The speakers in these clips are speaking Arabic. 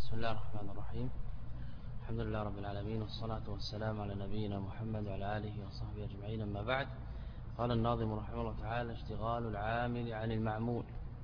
بسم الله الرحمن الرحيم. الحمد لله رب العالمين، والصلاة والسلام على نبينا محمد وعلى آله وصحبه أجمعين. أما بعد، قال الناظم رحمه الله تعالى: اشتغال العامل عن المعمول.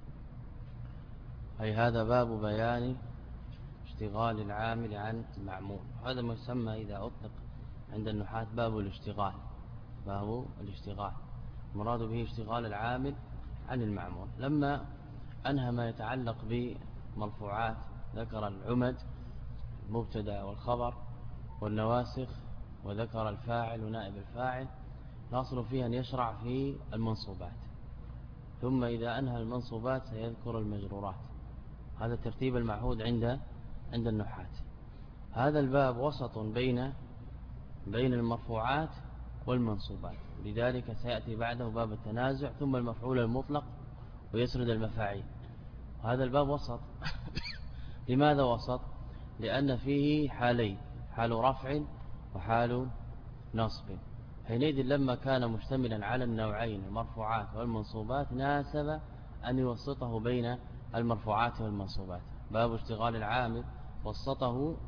أي هذا باب بيان اشتغال العامل عن المعمول. هذا ما يسمى إذا أطلق عند النحاة باب الاشتغال. باب الاشتغال المراد به اشتغال العامل عن المعمول. لما أنهى ما يتعلق بمرفوعات ذكر العمد المبتدا والخبر والنواسخ، وذكر الفاعل ونائب الفاعل. ناصل فيه أن يشرع في المنصوبات، ثم إذا أنهى المنصوبات سيذكر المجرورات. هذا الترتيب المعهود عند النحاة. هذا الباب وسط بين المرفوعات والمنصوبات، لذلك سيأتي بعده باب التنازع ثم المفعول المطلق ويسرد المفاعيل. هذا الباب وسط. لماذا وسط؟ لأن فيه حالين: حال رفع وحال نصب. حينئذ لما كان مشتملا على النوعين المرفوعات والمنصوبات ناسب أن يوسطه بين المرفوعات والمنصوبات. باب اشتغال العامل وسطه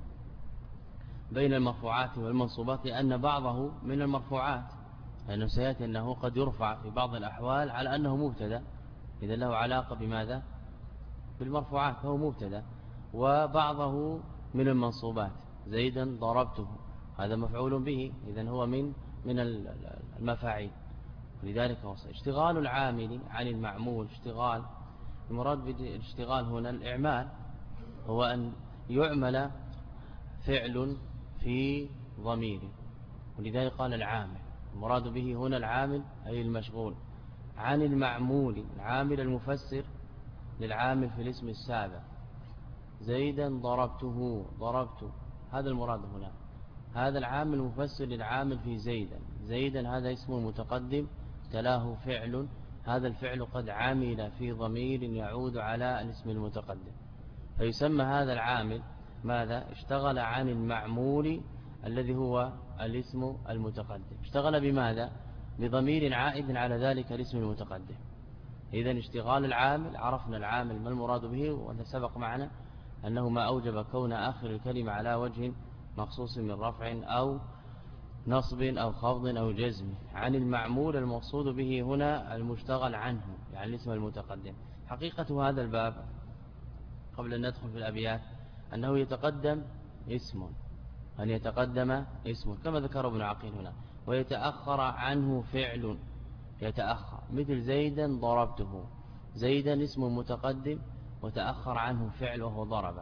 بين المرفوعات والمنصوبات، لأن بعضه من المرفوعات، لأنه سيأتي أنه قد يرفع في بعض الأحوال على أنه مبتدا، إذا له علاقة بماذا؟ بالمرفوعات، فهو مبتدا. وبعضه من المنصوبات: زيدا ضربته، هذا مفعول به، إذن هو من المفاعيل. لذلك وصل اشتغال العامل عن المعمول. اشتغال، المراد بالاشتغال هنا الإعمال، هو أن يعمل فعل في ضمير، ولذلك قال العامل. المراد به هنا العامل أي المشغول. عن المعمول، العامل المفسر للعامل في الاسم السابق: زيدا ضربته، ضربت، هذا المراد هنا. هذا العامل مفسر للعامل في زيدا. زيدا هذا اسم متقدم تلاه فعل، هذا الفعل قد عمل في ضمير يعود على الاسم المتقدم، فيسمى هذا العامل ماذا؟ اشتغل عن المعمول الذي هو الاسم المتقدم. اشتغل بماذا؟ بضمير عائد على ذلك الاسم المتقدم. إذن اشتغال العامل، عرفنا العامل ما المراد به، وأن سبق معنا أنه ما أوجب كون آخر الكلمة على وجه مخصوص من رفع أو نصب أو خفض أو جزم. عن المعمول المقصود به هنا المشتغل عنه، يعني الاسم المتقدم. حقيقة هذا الباب قبل أن ندخل في الأبيات أنه يتقدم اسم، أن يتقدم اسم كما ذكر ابن عقيل هنا، ويتأخر عنه فعل، يتأخر، مثل زيدا ضربته. زيدا اسم متقدم وتأخر عنه فعل وهو ضربه.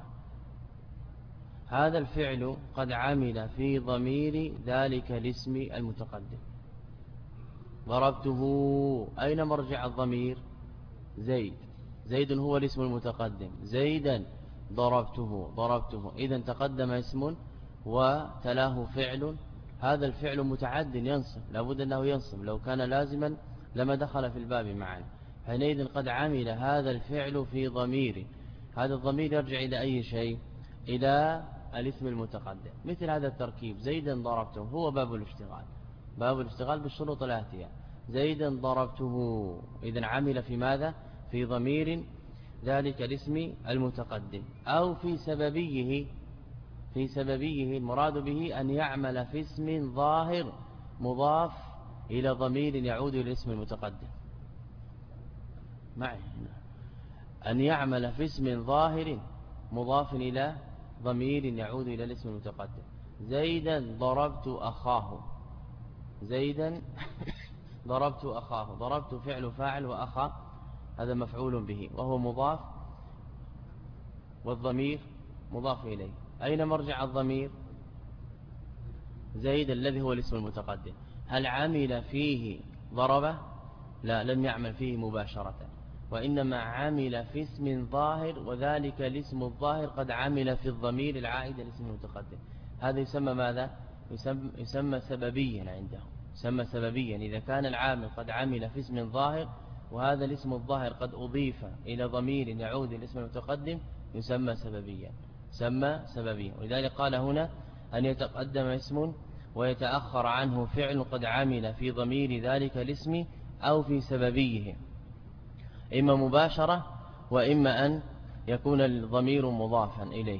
هذا الفعل قد عمل في ضمير ذلك الاسم المتقدم. ضربته، أين مرجع الضمير؟ زيد. زيد هو الاسم المتقدم. زيدا ضربته، ضربته، إذن تقدم اسم وتلاه فعل. هذا الفعل متعد ينصب، لابد أنه ينصب، لو كان لازما لما دخل في الباب معنا. حينئذ قد عمل هذا الفعل في ضمير، هذا الضمير يرجع إلى أي شيء؟ إلى الاسم المتقدم. مثل هذا التركيب: زيدا ضربته، هو باب الاشتغال. باب الاشتغال بالشروط الآتية: زيدا ضربته، إذن عمل في ماذا؟ في ضمير ذلك الاسم المتقدم، أو في سببيه. في سببيه المراد به أن يعمل في اسم ظاهر مضاف إلى ضمير يعود إلى الاسم المتقدم. معي أن يعمل في اسم ظاهر مضاف إلى ضمير يعود إلى الاسم المتقدم. زيدا ضربت أخاه، زيدا ضربت أخاه، ضربت فعل فاعل، وأخا هذا مفعول به وهو مضاف، والضمير مضاف إليه. أين مرجع الضمير؟ زيد الذي هو الاسم المتقدم. هل عمل فيه ضربه؟ لا، لم يعمل فيه مباشرة، وإنما عمل في اسم ظاهر، وذلك الاسم الظاهر قد عمل في الضمير العائد الاسم المتقدم. هذا يسمى ماذا؟ يسمى سببيا عندهم، يسمى سببيا. إذا كان العامل قد عمل في اسم ظاهر وهذا الاسم الظاهر قد أضيف إلى ضمير يعود إلى الاسم المتقدم يسمى سببيا، يسمى سببيا. ولذلك قال هنا أن يتقدم اسم ويتأخر عنه فعل قد عمل في ضمير ذلك الاسم أو في سببيه، إما مباشرة وإما أن يكون الضمير مضافا إليه.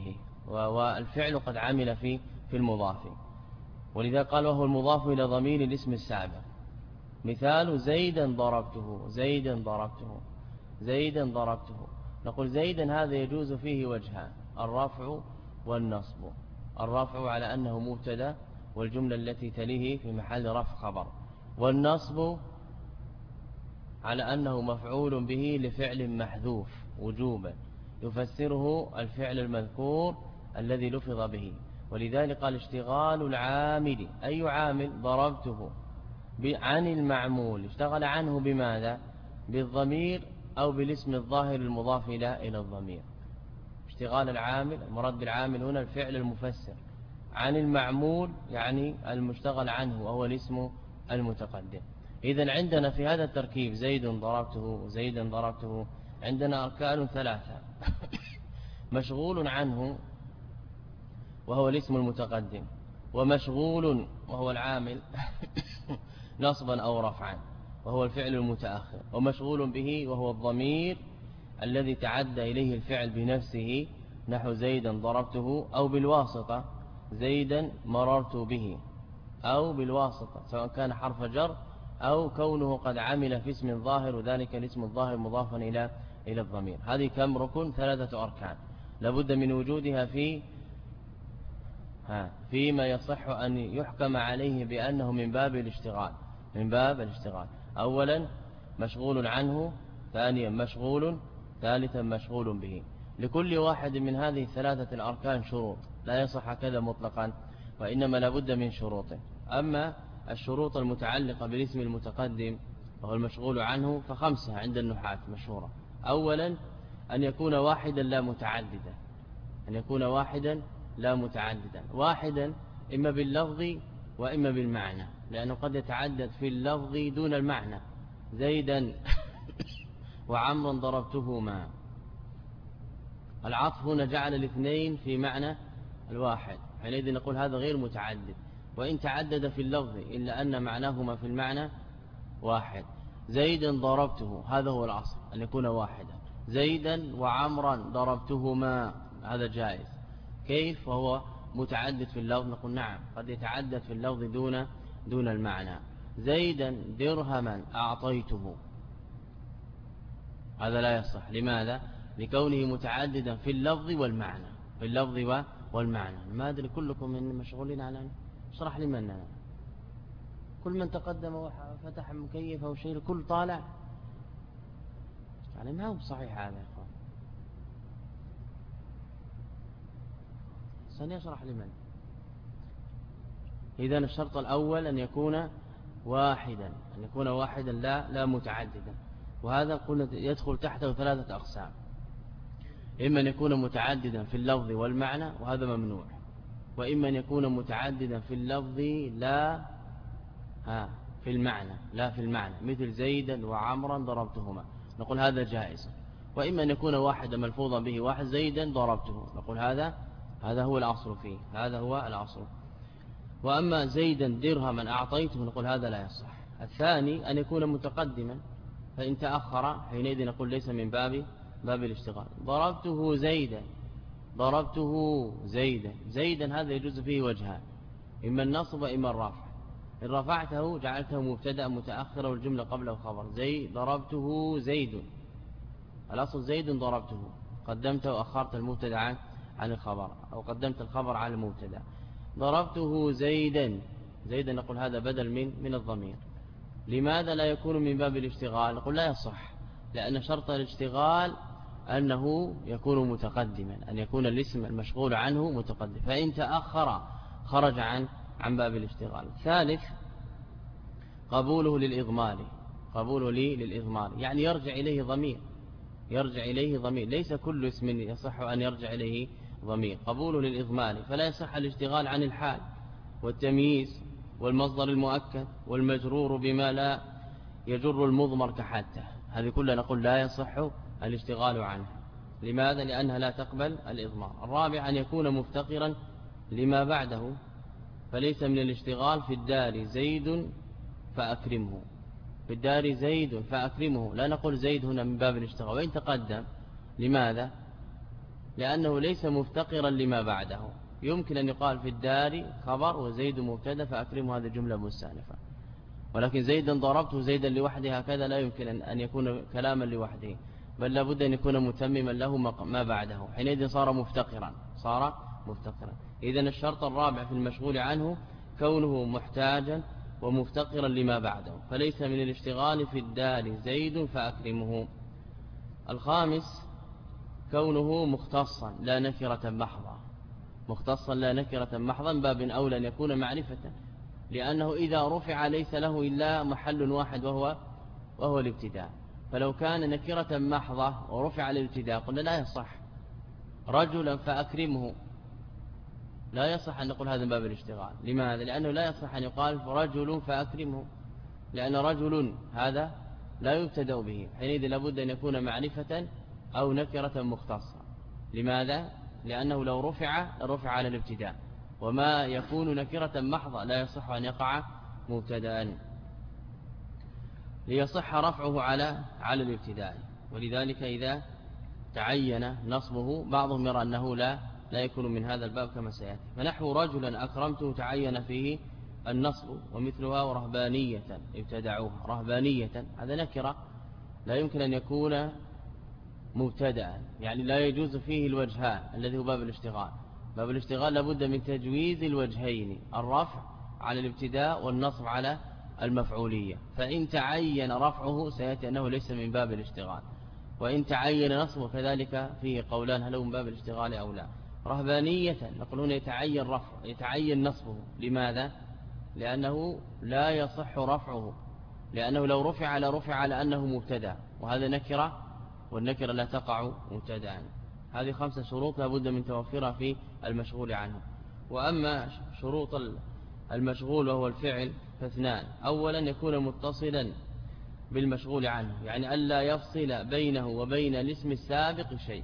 والفعل قد عمل في المضاف. ولذا قال وهو المضاف إلى ضمير الاسم السابق. مثال زيدا ضربته، زيدا ضربته، زيدا ضربته. نقول زيدا هذا يجوز فيه وجهان: الرفع والنصب. الرفع على أنه مبتدا والجملة التي تليه في محل رفع خبر، والنصب على أنه مفعول به لفعل محذوف وجوبا يفسره الفعل المذكور الذي لفظ به. ولذلك قال اشتغال العامل، أي عامل؟ ضربته عن المعمول، اشتغل عنه بماذا؟ بالضمير أو بالاسم الظاهر المضاف إلى الضمير. اشتغال العامل، المراد بالعامل هنا الفعل المفسر، عن المعمول يعني المشتغل عنه وهو الاسم المتقدم. إذن عندنا في هذا التركيب زيد ضربته، زيدا ضربته، عندنا أركان ثلاثة: مشغول عنه وهو الاسم المتقدم، ومشغول وهو العامل نصبا أو رفعا وهو الفعل المتأخر، ومشغول به وهو الضمير الذي تعدى إليه الفعل بنفسه، نحو زيدا ضربته، أو بالواسطة زيدا مررت به، أو بالواسطة سواء كان حرف جر أو كونه قد عمل في اسم ظاهر وذلك الاسم الظاهر مضافا إلى الضمير. هذه كم ركن؟ 3 أركان لابد من وجودها فيما يصح أن يحكم عليه بأنه من باب الاشتغال. من باب الاشتغال: أولا مشغول عنه، ثانيا مشغول، ثالثا مشغول به. لكل واحد من هذه 3 الأركان شروط، لا يصح كذا مطلقا، وإنما لابد من شروط. أما الشروط المتعلقة بالاسم المتقدم وهو المشغول عنه ف5 عند النحاة مشهورة. أولا أن يكون واحدا لا متعددا، أن يكون واحدا لا متعددا، واحدا إما باللفظ وإما بالمعنى، لأنه قد يتعدد في اللفظ دون المعنى: زيدا وعمرا ضربتهما. العطف هنا جعل الاثنين في معنى الواحد، حينئذ نقول هذا غير متعدد، وإن تعدد في اللفظ إلا أن معناهما في المعنى واحد. زيدا ضربته، هذا هو الأصل أن يكون واحدا. زيدا وعمرا ضربتهما، هذا جائز. كيف وهو متعدد في اللفظ؟ نقول نعم، قد يتعدد في اللفظ دون المعنى. زيدا درهما أعطيته، هذا لا يصح. لماذا؟ لكونه متعددا في اللفظ والمعنى، في اللفظ والمعنى. ما أدري كلكم من مشغولين على أن اشرح لمن كل من تقدم وفتح مكيف أو شيء الكل طالع، يعني ما هو صحيح هذا يا إخوان. سنشرح لمن. إذن الشرط الأول أن يكون واحدا، أن يكون واحدا لا متعددا. وهذا قلنا يدخل تحته 3 أقسام: إما أن يكون متعددا في اللفظ والمعنى وهذا ممنوع، وإما أن يكون متعددا في اللفظ لا في المعنى، لا في المعنى، مثل زيدا وعمرا ضربتهما، نقول هذا جائز. وإما أن يكون واحدا ملفوظا به، واحد زيدا ضربته، نقول هذا هو الأصل فيه، هذا هو الأصل. وأما زيدا درهما أعطيته، نقول هذا لا يصح. الثاني أن يكون متقدما، فإن تأخر حينئذ نقول ليس من باب الاشتغال. ضربته زيدا، ضربته زيدا، زيدا هذا يجوز فيه وجهان: إما النصب وإما الرفع. إن رفعته جعلته مبتدا متأخرا والجملة قبله خبر. ضربته زيد، الأصل زيد ضربته، قدمت وأخرت المبتدا عن الخبر، أو قدمت الخبر على المبتدا. ضربته زيدا، زيدا نقول هذا بدل من الضمير. لماذا لا يكون من باب الاشتغال؟ نقول لا يصح، لأن شرط الاشتغال أنه يكون متقدما، أن يكون الاسم المشغول عنه متقدم، فإن تأخر خرج عن باب الاشتغال. ثالث قبوله للإضمار، قبوله للإضمار يعني يرجع إليه ضمير، يرجع إليه ضمير، ليس كل اسم يصح أن يرجع إليه ضمير. قبوله للإضمار، فلا يصح الاشتغال عن الحال والتمييز والمصدر المؤكد والمجرور بما لا يجر المضمر كحتى، هذه كلها نقول لا يصح الاشتغال عنها. لماذا؟ لأنها لا تقبل الإضمار. الرابع أن يكون مفتقرا لما بعده، فليس من الاشتغال في الدار زيد فأكرمه، في الدار زيد فأكرمه، لا نقول زيد هنا من باب الاشتغال وإن تقدم. لماذا؟ لأنه ليس مفتقرا لما بعده. يمكن أن يقال في الدار خبر وزيد مبتدا فأكرمه، هذه جملة مستأنفة، ولكن زيدا ضربته زيدا لوحده هكذا لا يمكن أن يكون كلاما لوحده، بل لابد أن يكون متمما له ما بعده، حينئذ صار مفتقرا. إذن الشرط الرابع في المشغول عنه كونه محتاجا ومفتقرا لما بعده، فليس من الاشتغال في الدار زيد فأكرمه. الخامس كونه مختصا لا نكرة محضا، باب أولى أن يكون معرفة، لأنه إذا رفع ليس له إلا محل واحد وهو الابتداء. فلو كان نكرة محضة ورفع الابتداء قلنا لا يصح. رجلا فأكرمه لا يصح أن نقول هذا باب الاشتغال. لماذا؟ لأنه لا يصح أن يقال رجل فأكرمه، لأن رجل هذا لا يبتدأ به، حينئذ لابد أن يكون معرفة أو نكرة مختصة. لماذا؟ لأنه لو رفع على الابتداء، وما يكون نكرة محضة لا يصح أن يقع مبتدأ، ليصح رفعه على الابتداء. ولذلك إذا تعين نصبه بعضهم يرى أنه لا يكون من هذا الباب كما سيأتي. فنحو رجلا أكرمته تعين فيه النصب، ومثلها ورهبانية ابتدعوها. رهبانية هذا نكرة لا يمكن أن يكون مبتدأ، يعني لا يجوز فيه الوجهان الذي هو باب الاشتغال. باب الاشتغال لابد من تجويز الوجهين، الرفع على الابتداء والنصب على المفعولية. فإن تعين رفعه سيأتي أنه ليس من باب الاشتغال، وإن تعين نصبه كذلك فيه قولان هل هو من باب الاشتغال أو لا. رهبانية نقولون يتعين نصبه. لماذا؟ لأنه لا يصح رفعه، لأنه لو رفع على أنه مبتدا، وهذا نكرة، والنكرة لا تقع مبتدا. هذه 5 شروط لابد من توفرها في المشغول عنه. وأما شروط المشغول وهو الفعل فاثنان. أولا يكون متصلا بالمشغول عنه، يعني ألا يفصل بينه وبين الاسم السابق شيء.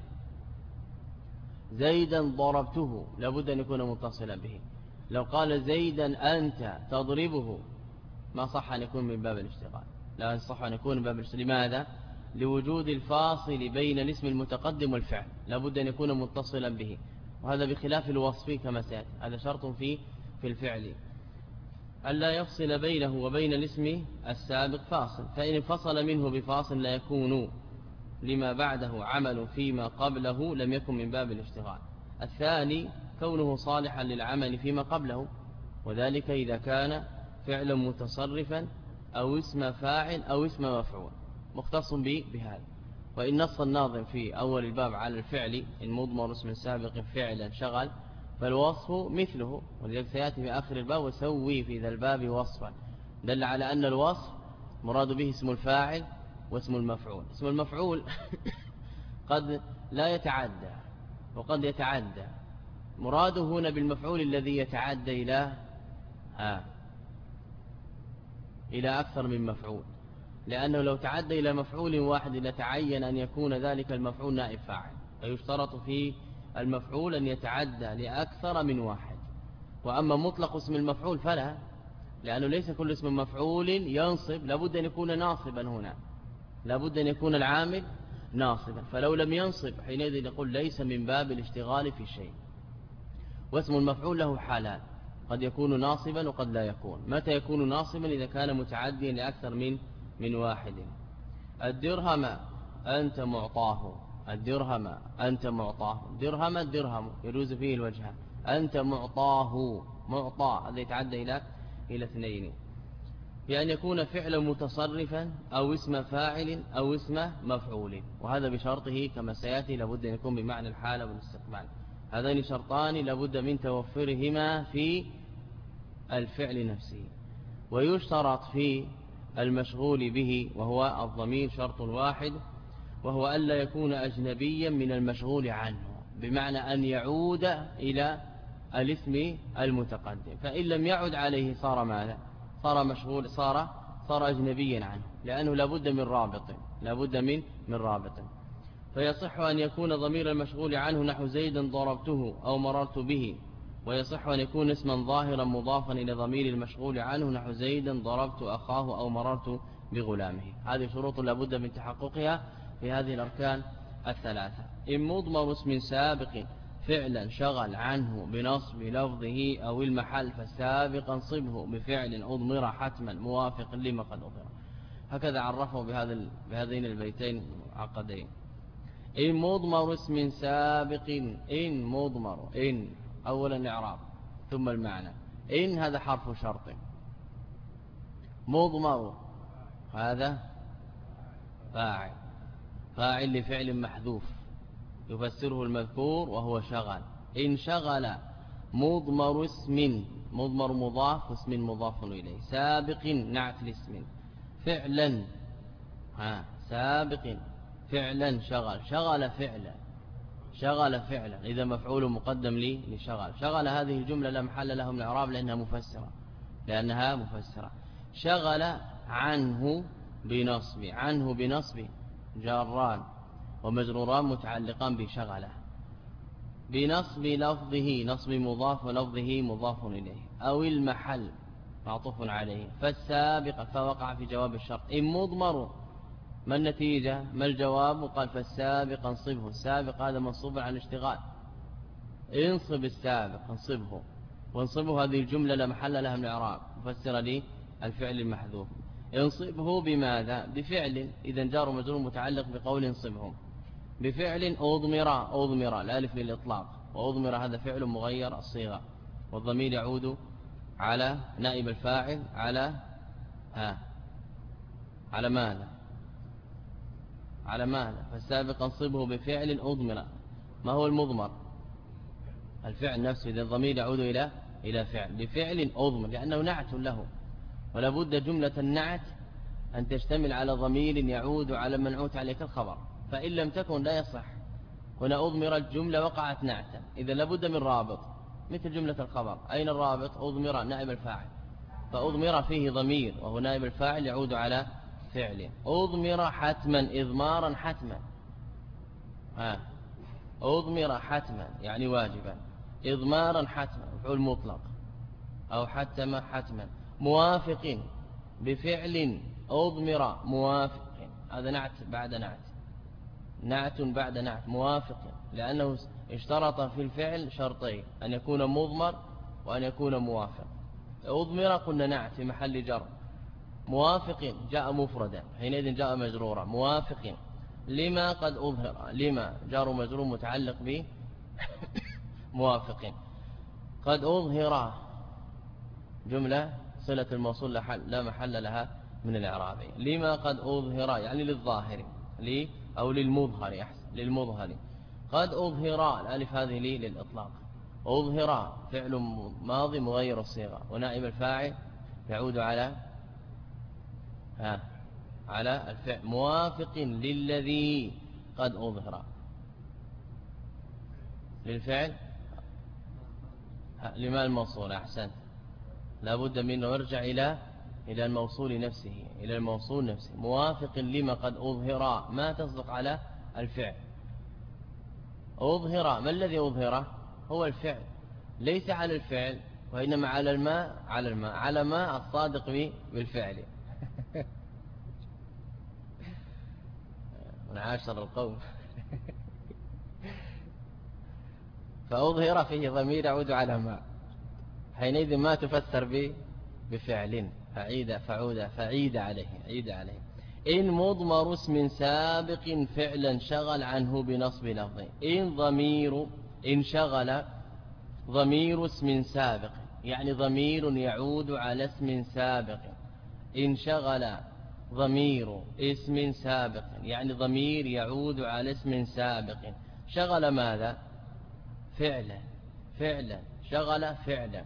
زيدا ضربته لابد أن يكون متصلا به. لو قال زيدا أنت تضربه ما صح أن يكون من باب الاشتغال، لا يصح أن يكون من باب الاشتغال. لماذا؟ لوجود الفاصل بين الاسم المتقدم والفعل، لابد أن يكون متصلا به، وهذا بخلاف الوصف كما سيأتي. هذا شرط في الفعل، ألا يفصل بينه وبين الاسم السابق فاصل، فإن فصل منه بفاصل لا يكون لما بعده عمل فيما قبله لم يكن من باب الاشتغال. الثاني كونه صالحا للعمل فيما قبله، وذلك إذا كان فعلا متصرفا أو اسم فاعل أو اسم مفعول مختص بهذا. وإن نص الناظم في أول الباب على الفعل المضمر اسم سابق فعلا شغل، فالوصف مثله، ولذلك سيأتي في آخر الباب وسوي في ذا الباب وصفا، دل على أن الوصف مراد به اسم الفاعل واسم المفعول. اسم المفعول قد لا يتعدى وقد يتعدى. مراده هنا بالمفعول الذي يتعدى إلى أكثر من مفعول، لأنه لو تعدى إلى مفعول واحد لتعين أن يكون ذلك المفعول نائب فاعل، فيشترط في المفعول أن يتعدى لأكثر من واحد. وأما مطلق اسم المفعول فلا، لأنه ليس كل اسم مفعول ينصب، لابد أن يكون ناصبا هنا، لابد أن يكون العامل ناصبا، فلو لم ينصب حينئذ نقول ليس من باب الاشتغال في شيء. واسم المفعول له حالان، قد يكون ناصبا وقد لا يكون. متى يكون ناصبا؟ إذا كان متعديا لأكثر من واحد. الدرهم أنت معطاه، الدرهم أنت معطاه، درهم الدرهم يجوز فيه الوجهان، أنت معطاه معطى هذا يتعدى إلى اثنين، بأن يكون فعلا متصرفا أو اسم فاعل أو اسم مفعول، وهذا بشرطه كما سيأتي لابد أن يكون بمعنى الحال والاستقبال. هذين شرطان لابد من توفرهما في الفعل نفسه. ويشترط في المشغول به وهو الضمير شرط واحد، وهو ألا يكون أجنبيا من المشغول عنه، بمعنى أن يعود إلى الاسم المتقدم، فإن لم يعد عليه صار ماذا؟ صار مشغول، صار أجنبيا عنه، لأنه لابد من رابط. فيصح أن يكون ضمير المشغول عنه نحو زيدا ضربته أو مررت به، ويصح أن يكون اسما ظاهرا مضافا إلى ضمير المشغول عنه نحو زيدا ضربت أخاه أو مررت بغلامه. هذه شروط لابد من تحققها في هذه الأركان الثلاثة. إن مضمر اسم سابق فعلا شغل عنه بنصب لفظه أو المحل فالسابق انصبه بفعل أضمر حتما موافق لما قد أضمر. هكذا عرفه بهذين البيتين عقدين. إن مضمر اسم سابق، إن مضمر، إن أولا الإعراب ثم المعنى. إن هذا حرف شرط، مضمر هذا فاعل لفعل محذوف يفسره المذكور وهو شغل. إن شغل مضمر اسم، مضمر مضاف واسم مضاف إليه، سابق نعت لاسم، فعلا سابق فعلا شغل فعلا إذا مفعول مقدم لي لشغل. شغل هذه الجملة لا محل لها من الإعراب لأنها مفسرة. شغل عنه بنصب جاران ومجروران متعلقان بشغله، بنصب لفظه نصب مضاف ولفظه مضاف إليه، أو المحل معطوف عليه. فالسابق فوقع في جواب الشرط. إن مضمر ما النتيجة ما الجواب؟ قال فالسابق انصبه. السابق هذا منصوب عن اشتغال، انصب السابق انصبه، وانصبه هذه الجملة لا محل لها من الإعراب مفسر لي الفعل المحذوف. انصبه بماذا؟ بفعل، إذا جار مجرور متعلق بقول انصبه بفعل أضمر الألف للإطلاق، وأضمر هذا فعل مغير الصيغة، والضمير يعود على نائب الفاعل على ماذا؟ فالسابق انصبه بفعل أضمر. ما هو المضمر؟ الفعل نفسه، إذا الضمير يعود إلى فعل بفعل أضمر لأنه نعت له، ولا بد جملة النعت أن تشتمل على ضمير يعود على منعوت عليك الخبر، فإن لم تكن لا يصح. هنا أضمر الجملة وقعت نعتا، إذا لابد من رابط مثل جملة الخبر. أين الرابط؟ أضمر نائب الفاعل، فأضمر فيه ضمير وهو نائب الفاعل يعود على فعله. أضمر حتما إضمارا حتما، أضمر حتما يعني واجبا، إضمارا حتما مفعول مطلق، أو حتما حتما. موافق بفعل أضمر موافق، هذا نعت بعد نعت موافق، لأنه اشترط في الفعل شرطين، أن يكون مضمر وأن يكون موافق. أضمر قلنا نعت في محل جر، موافق جاء مفردا حينئذ جاء مجرورا. موافق لما قد أظهر، لما جار مجرور متعلق به موافق. قد أظهر جملة صلة الموصول لا محل لها من الإعراب. لما قد أظهر يعني للظاهر أو للمظهر، أحسن للمظهر. قد أظهر الألف هذه للإطلاق. أظهر فعل ماضي مغير الصيغة، ونائب الفاعل يعود على الفعل. موافق للذي قد أظهر للفعل لما الموصول، أحسن لابد منه يرجع إلى الموصول نفسه، إلى الموصول نفسه. موافق لما قد أظهر ما تصدق على الفعل. أظهر ما الذي أظهره؟ هو الفعل، ليس على الفعل وإنما على الماء، على ما الصادق بالفعل. من عاشر القوم. فأظهر فيه ضمير يعود على ما، حينئذ ما تفسر بفعل فعيد عليه. إن مضمر اسم سابق فعلا شغل عنه بنصب لفظه. إن شغل ضمير اسم سابق يعني ضمير يعود على اسم سابق. إن شغل ضمير اسم سابق يعني ضمير يعود على اسم سابق. شغل ماذا؟ فعلا شغل فعلا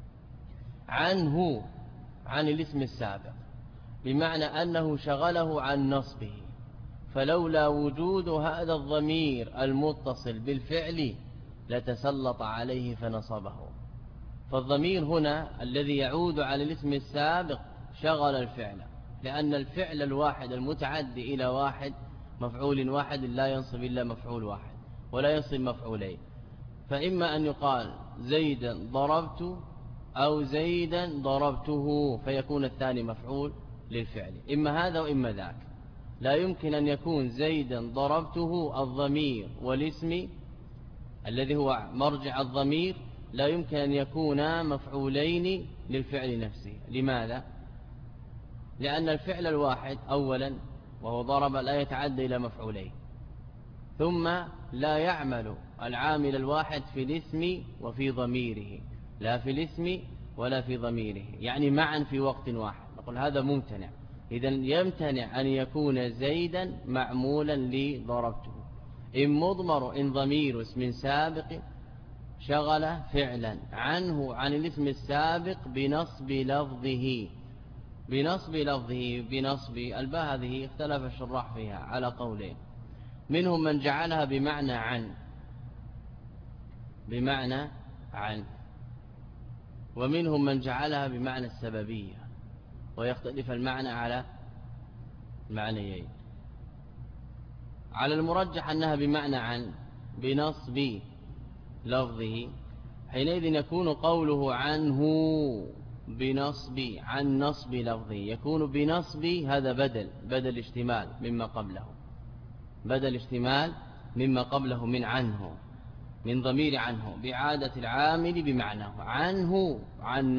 عنه، عن الاسم السابق، بمعنى أنه شغله عن نصبه، فلولا وجود هذا الضمير المتصل بالفعل لتسلط عليه فنصبه. فالضمير هنا الذي يعود على الاسم السابق شغل الفعل، لأن الفعل الواحد المتعدي إلى واحد مفعول واحد لا ينصب إلا مفعول واحد ولا ينصب مفعولين. فإما أن يقال زيدا ضربت أو زيدا ضربته، فيكون الثاني مفعول للفعل، إما هذا وإما ذاك. لا يمكن أن يكون زيدا ضربته الضمير والاسم الذي هو مرجع الضمير لا يمكن أن يكون مفعولين للفعل نفسه. لماذا؟ لأن الفعل الواحد أولا وهو ضرب لا يتعدى إلى مفعولين، ثم لا يعمل العامل الواحد في الاسم وفي ضميره، لا في الاسم ولا في ضميره، يعني معا في وقت واحد. نقول هذا ممتنع. إذن يمتنع أن يكون زيدا معمولا لضربته، إن مضمر إن ضمير اسم سابق شغل فعلا عنه عن الاسم السابق بنصب لفظه. بنصب الباء هذه اختلف الشراح فيها على قولين، منهم من جعلها بمعنى عن ومنهم من جعلها بمعنى السببية، ويختلف المعنى على معنيين. على المرجح أنها بمعنى عن بنصب لفظه، حينئذ يكون قوله عنه بنصب عن نصب لفظه، يكون بنصب هذا بدل اشتمال مما قبله من عنه، من ضمير عنه بإعادة العامل بمعناه عنه عن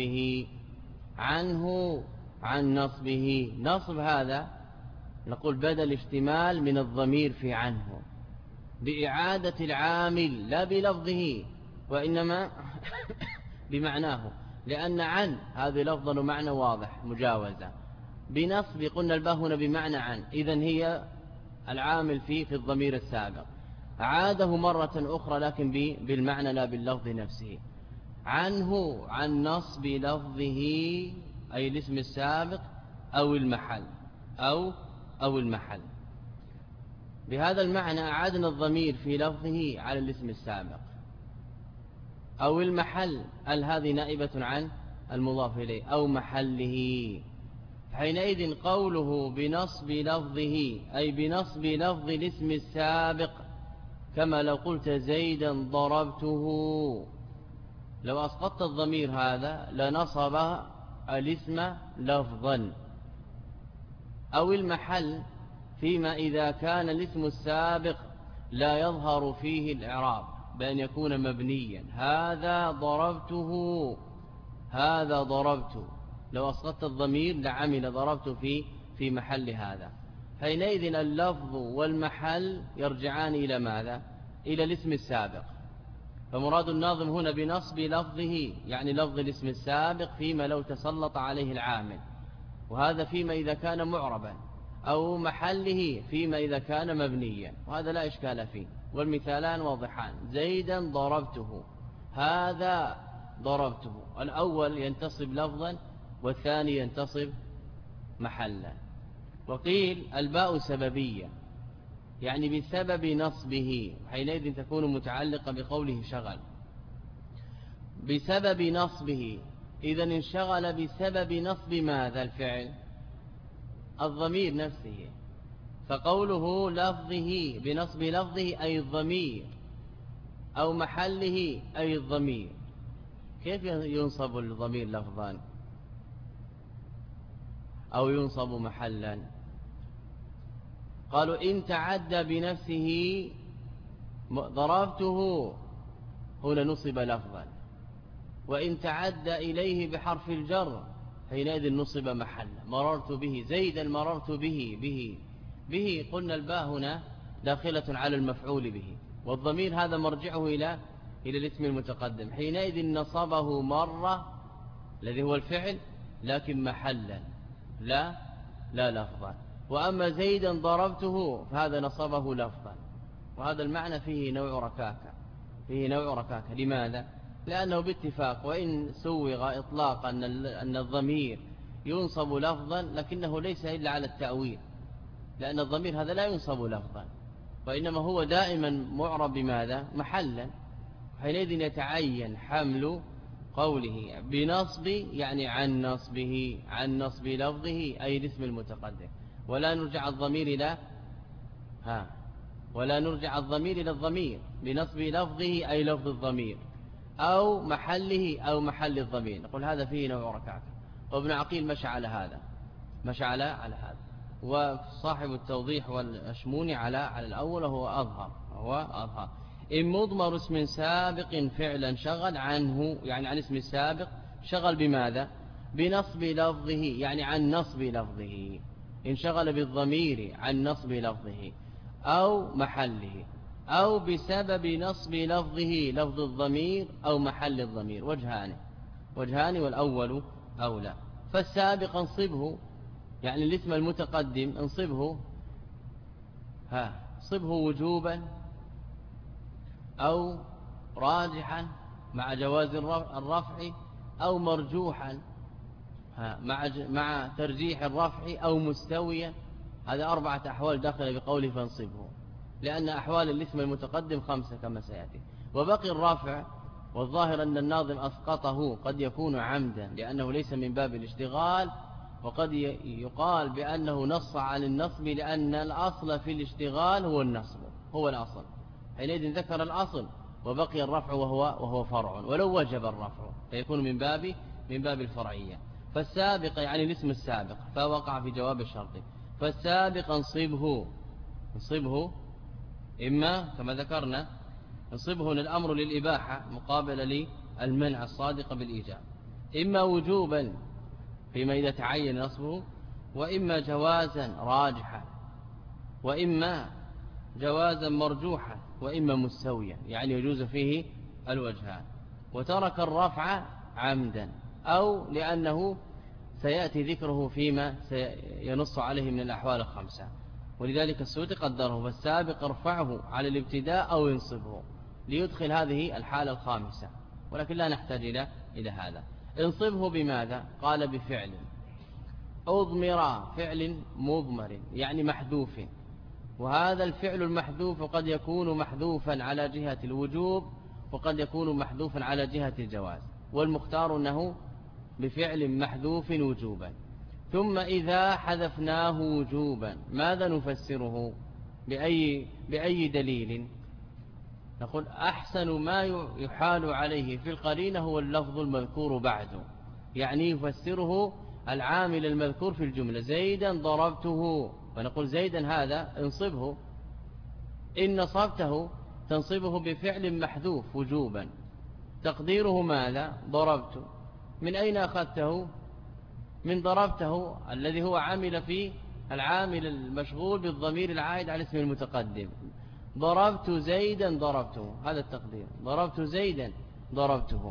نصبه. نصب هذا نقول بدل اشتمال من الضمير في عنه بإعادة العامل لا بلفظه وإنما بمعناه، لأن عن هذه لفظا ومعنى واضح مجاوزة. بنصب قلنا الباء هنا بمعنى عن، إذن هي العامل في الضمير السابق، عاده مرة أخرى لكن بالمعنى لا باللفظ نفسه. عنه عن نصب لفظه أي الاسم السابق أو المحل. بهذا المعنى أعادنا الضمير في لفظه على الاسم السابق أو المحل، هذه نائبة عن المضاف إليه أو محله. حينئذ قوله بنصب لفظه أي بنصب لفظ الاسم السابق، كما لو قلت زيدا ضربته، لو أسقطت الضمير هذا لنصب الاسم لفظا. أو المحل فيما إذا كان الاسم السابق لا يظهر فيه الإعراب بأن يكون مبنيا، هذا ضربت، لو أسقطت الضمير لعمل ضربت في محل هذا. حينئذ اللفظ والمحل يرجعان إلى ماذا؟ إلى الاسم السابق. فمراد الناظم هنا بنصب لفظه يعني لفظ الاسم السابق فيما لو تسلط عليه العامل، وهذا فيما إذا كان معربا، أو محله فيما إذا كان مبنيا، وهذا لا إشكال فيه. والمثالان واضحان، زيدا ضربته، هذا ضربته، الأول ينتصب لفظا والثاني ينتصب محلا. وقيل الباء سببية يعني بسبب نصبه، حينئذ تكون متعلقة بقوله شغل بسبب نصبه. إذا انشغل بسبب نصب ماذا الفعل؟ الضمير نفسه. فقوله لفظه بنصب لفظه أي الضمير، أو محله أي الضمير. كيف ينصب الضمير لفظا أو ينصب محلا؟ قالوا إن تعدى بنفسه ضربته هنا نصب لفظا، وإن تعدى إليه بحرف الجر حينئذ نصب محلا. مررت به زيدا، مررت به قلنا الباء هنا داخلة على المفعول به، والضمير هذا مرجعه إلى الاسم المتقدم، حينئذ نصبه مرة الذي هو الفعل لكن محلا لا لفظا. وأما زيدا ضربته فهذا نصبه لفظا، وهذا المعنى فيه نوع ركاكة. لماذا؟ لأنه باتفاق وإن سوغ إطلاقا أن الضمير ينصب لفظا لكنه ليس إلا على التأويل، لأن الضمير هذا لا ينصب لفظا وإنما هو دائما معرب بماذا؟ محلا. حينئذ يتعين حمل قوله بنصب يعني عن نصب لفظه أي الاسم المتقدم، ولا نرجع الضمير إلى الضمير بنصب لفظه أي لفظ الضمير، أو محله أو محل الضمير. نقول هذا فيه نوع ركعة، وابن عقيل مشى على هذا. وصاحب التوضيح والأشموني على الأول وهو أظهر. إن مضمر اسم سابق فعلا شغل عنه، يعني عن اسم السابق، شغل بماذا؟ بنصب لفظه، يعني عن نصب لفظه. انشغل بالضمير عن نصب لفظه أو محله، أو بسبب نصب لفظه، لفظ الضمير أو محل الضمير. وجهان والأول أولى. فالسابق انصبه، يعني الاسم المتقدم انصبه، صبه وجوبا أو راجحا مع جواز الرفع، أو مرجوحا مع ترجيح الرفع، أو مستويا. هذا 4 أحوال داخل بقوله فانصبه، لأن أحوال الاسم المتقدم 5 كما سيأتي. وبقي الرافع، والظاهر أن الناظم أسقطه، قد يكون عمدا لأنه ليس من باب الاشتغال، وقد يقال بأنه نص عن النصب لأن الأصل في الاشتغال هو النصب، هو الأصل. حينئذ ذكر الأصل وبقي الرفع وهو فرع، ولو وجب الرفع فيكون من باب الفرعية. فالسابق يعني الاسم السابق، فوقع في جواب الشرط. فالسابق انصبه إما كما ذكرنا، انصبه الأمر للإباحة مقابل للمنع الصادق بالإيجاب، إما وجوبا فيما إذا تعين نصبه، وإما جوازا راجحا، وإما جوازا مرجوحا، وإما مستويا، يعني يجوز فيه الوجهان. وترك الرفع عمدا، أو لأنه سيأتي ذكره فيما سينص عليه من الأحوال 5. ولذلك السيوطي قدره: فالسابق ارفعه على الابتداء أو ينصبه، ليدخل هذه الحالة 5، ولكن لا نحتاج إلى هذا. انصبه بماذا؟ قال بفعل أضمر، فعل مضمر يعني محذوف. وهذا الفعل المحذوف قد يكون محذوفا على جهة الوجوب، وقد يكون محذوفا على جهة الجواز، والمختار أنه بفعل محذوف وجوبا. ثم إذا حذفناه وجوبا ماذا نفسره؟ بأي دليل؟ نقول أحسن ما يحال عليه في القرينة هو اللفظ المذكور بعده، يعني يفسره العامل المذكور في الجملة. زيدا ضربته، فنقول زيدا هذا انصبه، إن نصبته تنصبه بفعل محذوف وجوبا، تقديره ماذا؟ ضربت. من أين أخذته؟ من ضربته الذي هو عمل في العامل المشغول بالضمير العائد على اسم المتقدم. ضربت زيدا ضربته، هذا التقدير. ضربت زيدا ضربته.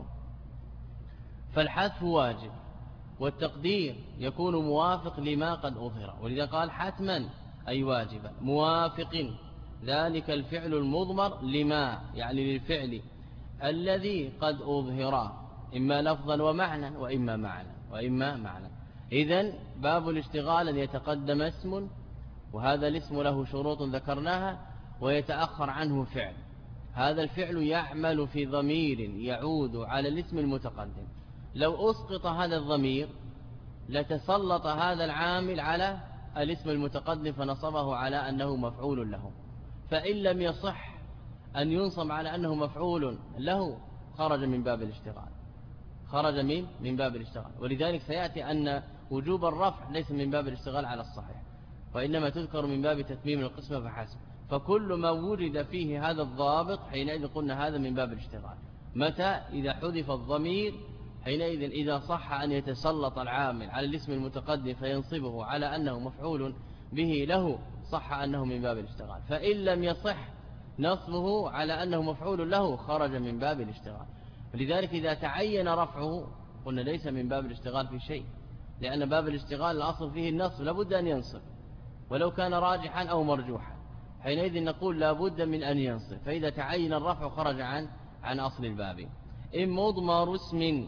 فالحذف واجب، والتقدير يكون موافق لما قد أظهر، ولذا قال حتما أي واجبا موافق ذلك الفعل المضمر لما، يعني للفعل الذي قد أظهر، إما لفظا ومعنى وإما معنى. إذن باب الاشتغال أن يتقدم اسم، وهذا الاسم له شروط ذكرناها، ويتأخر عنه فعل. هذا الفعل يعمل في ضمير يعود على الاسم المتقدم. لو أسقط هذا الضمير لتسلط هذا العامل على الاسم المتقدم فنصبه على أنه مفعول له، فإن لم يصح أن ينصب على أنه مفعول له خرج من باب الاشتغال. ولذلك سيأتي أن وجوب الرفع ليس من باب الاشتغال على الصحيح، وإنما تذكر من باب تتميم القسمة فحسب. فكل ما وجد فيه هذا الضابط حينئذ قلنا هذا من باب الاشتغال. متى؟ إذا حذف الضمير، حينئذ إذا صح أن يتسلط العامل على الاسم المتقدم فينصبه على أنه مفعول به له، صح أنه من باب الاشتغال. فإن لم يصح نصبه على أنه مفعول له خرج من باب الاشتغال. ولذلك إذا تعين رفعه قلنا ليس من باب الاشتغال في شيء، لأن باب الاشتغال الأصل فيه النصب، لابد أن ينصب ولو كان راجحا أو مرجوحا، حينئذ نقول لابد من أن ينصب. فإذا تعين الرفع خرج عن أصل الباب. إن مضمر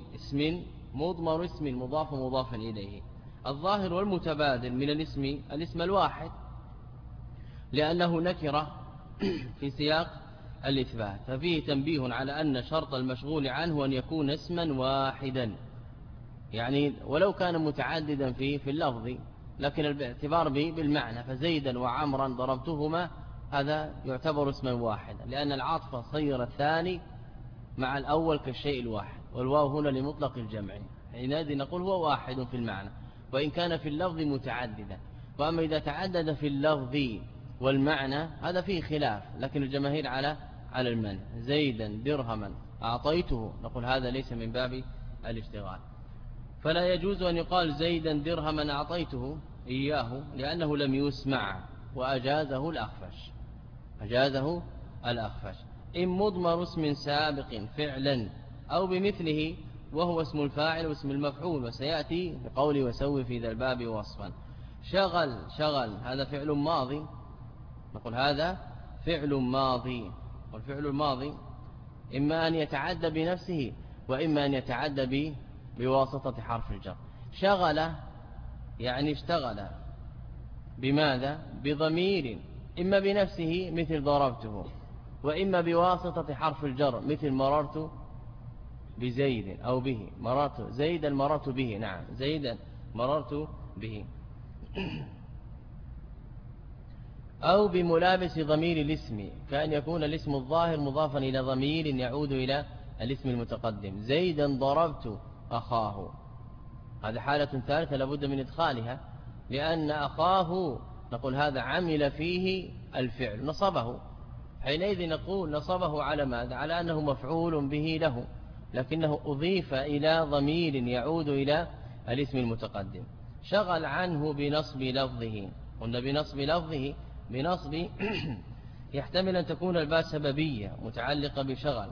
اسم مضاف إليه. الظاهر والمتبادل من الاسم الواحد، لأنه نكرة في سياق الإثبات، ففيه تنبيه على أن شرط المشغول عنه أن يكون اسما واحدا، يعني ولو كان متعددا في اللفظ، لكن الاعتبار به بالمعنى. فزيدا وعمرا ضربتهما، هذا يعتبر اسما واحدا، لأن العاطفة صير الثاني مع الأول كالشيء الواحد، والواو هنا لمطلق الجمع، حينئذ نقول هو واحد في المعنى وإن كان في اللفظ متعددا. وأما إذا تعدد في اللفظ والمعنى هذا فيه خلاف، لكن الجماهير على المنع. زيدا درهما أعطيته، نقول هذا ليس من باب الاشتغال. فلا يجوز أن يقال زيدا درهما أعطيته إياه، لأنه لم يسمع، وأجازه الأخفش. أجازه الأخفش. إن مضمر اسم سابق فعلا أو بمثله وهو اسم الفاعل واسم المفعول، وسيأتي بقول وسوي في ذا الباب وصفا. شغل هذا فعل ماضي، نقول هذا فعل ماضي، والفعل الماضي إما أن يتعدى بنفسه وإما أن يتعدى بواسطة حرف الجر. شغل يعني اشتغل بماذا؟ بضمير، إما بنفسه مثل ضربته، وإما بواسطة حرف الجر مثل مررت بزيد أو به، مررت زيدا مررت به، نعم زيدا مررت به. أو بملابس ضمير الاسم، كأن يكون الاسم الظاهر مضافا إلى ضمير يعود إلى الاسم المتقدم. زيدا ضربت أخاه، هذه حالة ثالثة لابد من إدخالها، لأن أخاه نقول هذا عمل فيه الفعل نصبه، حينئذ نقول نصبه على ماذا؟ على أنه مفعول به له، لكنه أضيف إلى ضمير يعود إلى الاسم المتقدم. شغل عنه بنصب لفظه، قلنا بنصب لفظه، بنصب يحتمل أن تكون الباء سببية متعلقة بشغل،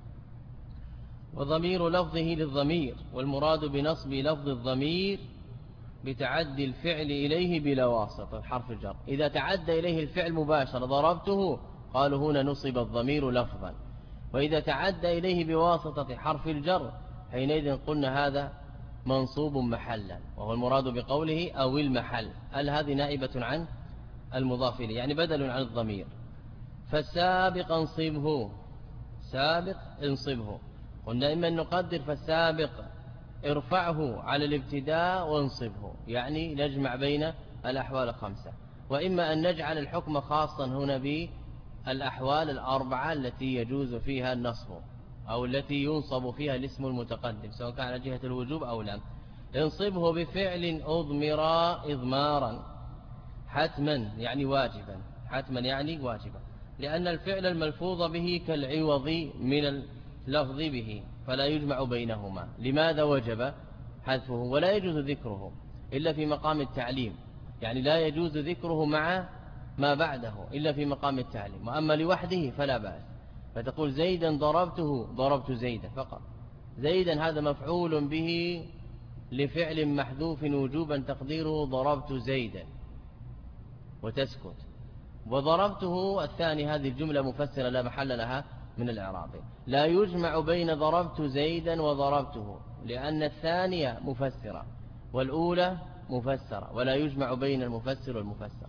وضمير لفظه للضمير، والمراد بنصب لفظ الضمير بتعدي الفعل إليه بلا واسطة حرف الجر. إذا تعدى إليه الفعل مباشرة ضربته قالوا هنا نصب الضمير لفظا، وإذا تعدى إليه بواسطة حرف الجر حينئذ قلنا هذا منصوب محلا، وهو المراد بقوله أو المحل، هذه نائبة عن المضاف إليه يعني بدل عن الضمير. فالسابق انصبه، سابق انصبه، قلنا إما أن نقدر فالسابق ارفعه على الابتداء وانصبه، يعني نجمع بين الأحوال الخمسة، وإما أن نجعل الحكم خاصا هنا بالأحوال الأربعة التي يجوز فيها النصب أو التي ينصب فيها الاسم المتقدم سواء كان على جهة الوجوب أو لا. انصبه بفعل أضمر إضمارا حتما يعني واجبا، حتما يعني واجبا، لأن الفعل الملفوظ به كالعوض من اللفظ به فلا يجمع بينهما. لماذا وجب حذفه ولا يجوز ذكره إلا في مقام التعليم؟ يعني لا يجوز ذكره مع ما بعده إلا في مقام التعليم، وأما لوحده فلا بأس. فتقول زيدا ضربته، ضربت زيدا فقط. زيدا هذا مفعول به لفعل محذوف وجوبا تقديره ضربت زيدا وتسكت. وضربته الثاني هذه الجملة مفسرة لا محل لها من الإعراب. لا يجمع بين ضربت زيدا وضربته، لأن الثانية مفسرة والأولى مفسرة، ولا يجمع بين المفسر والمفسر.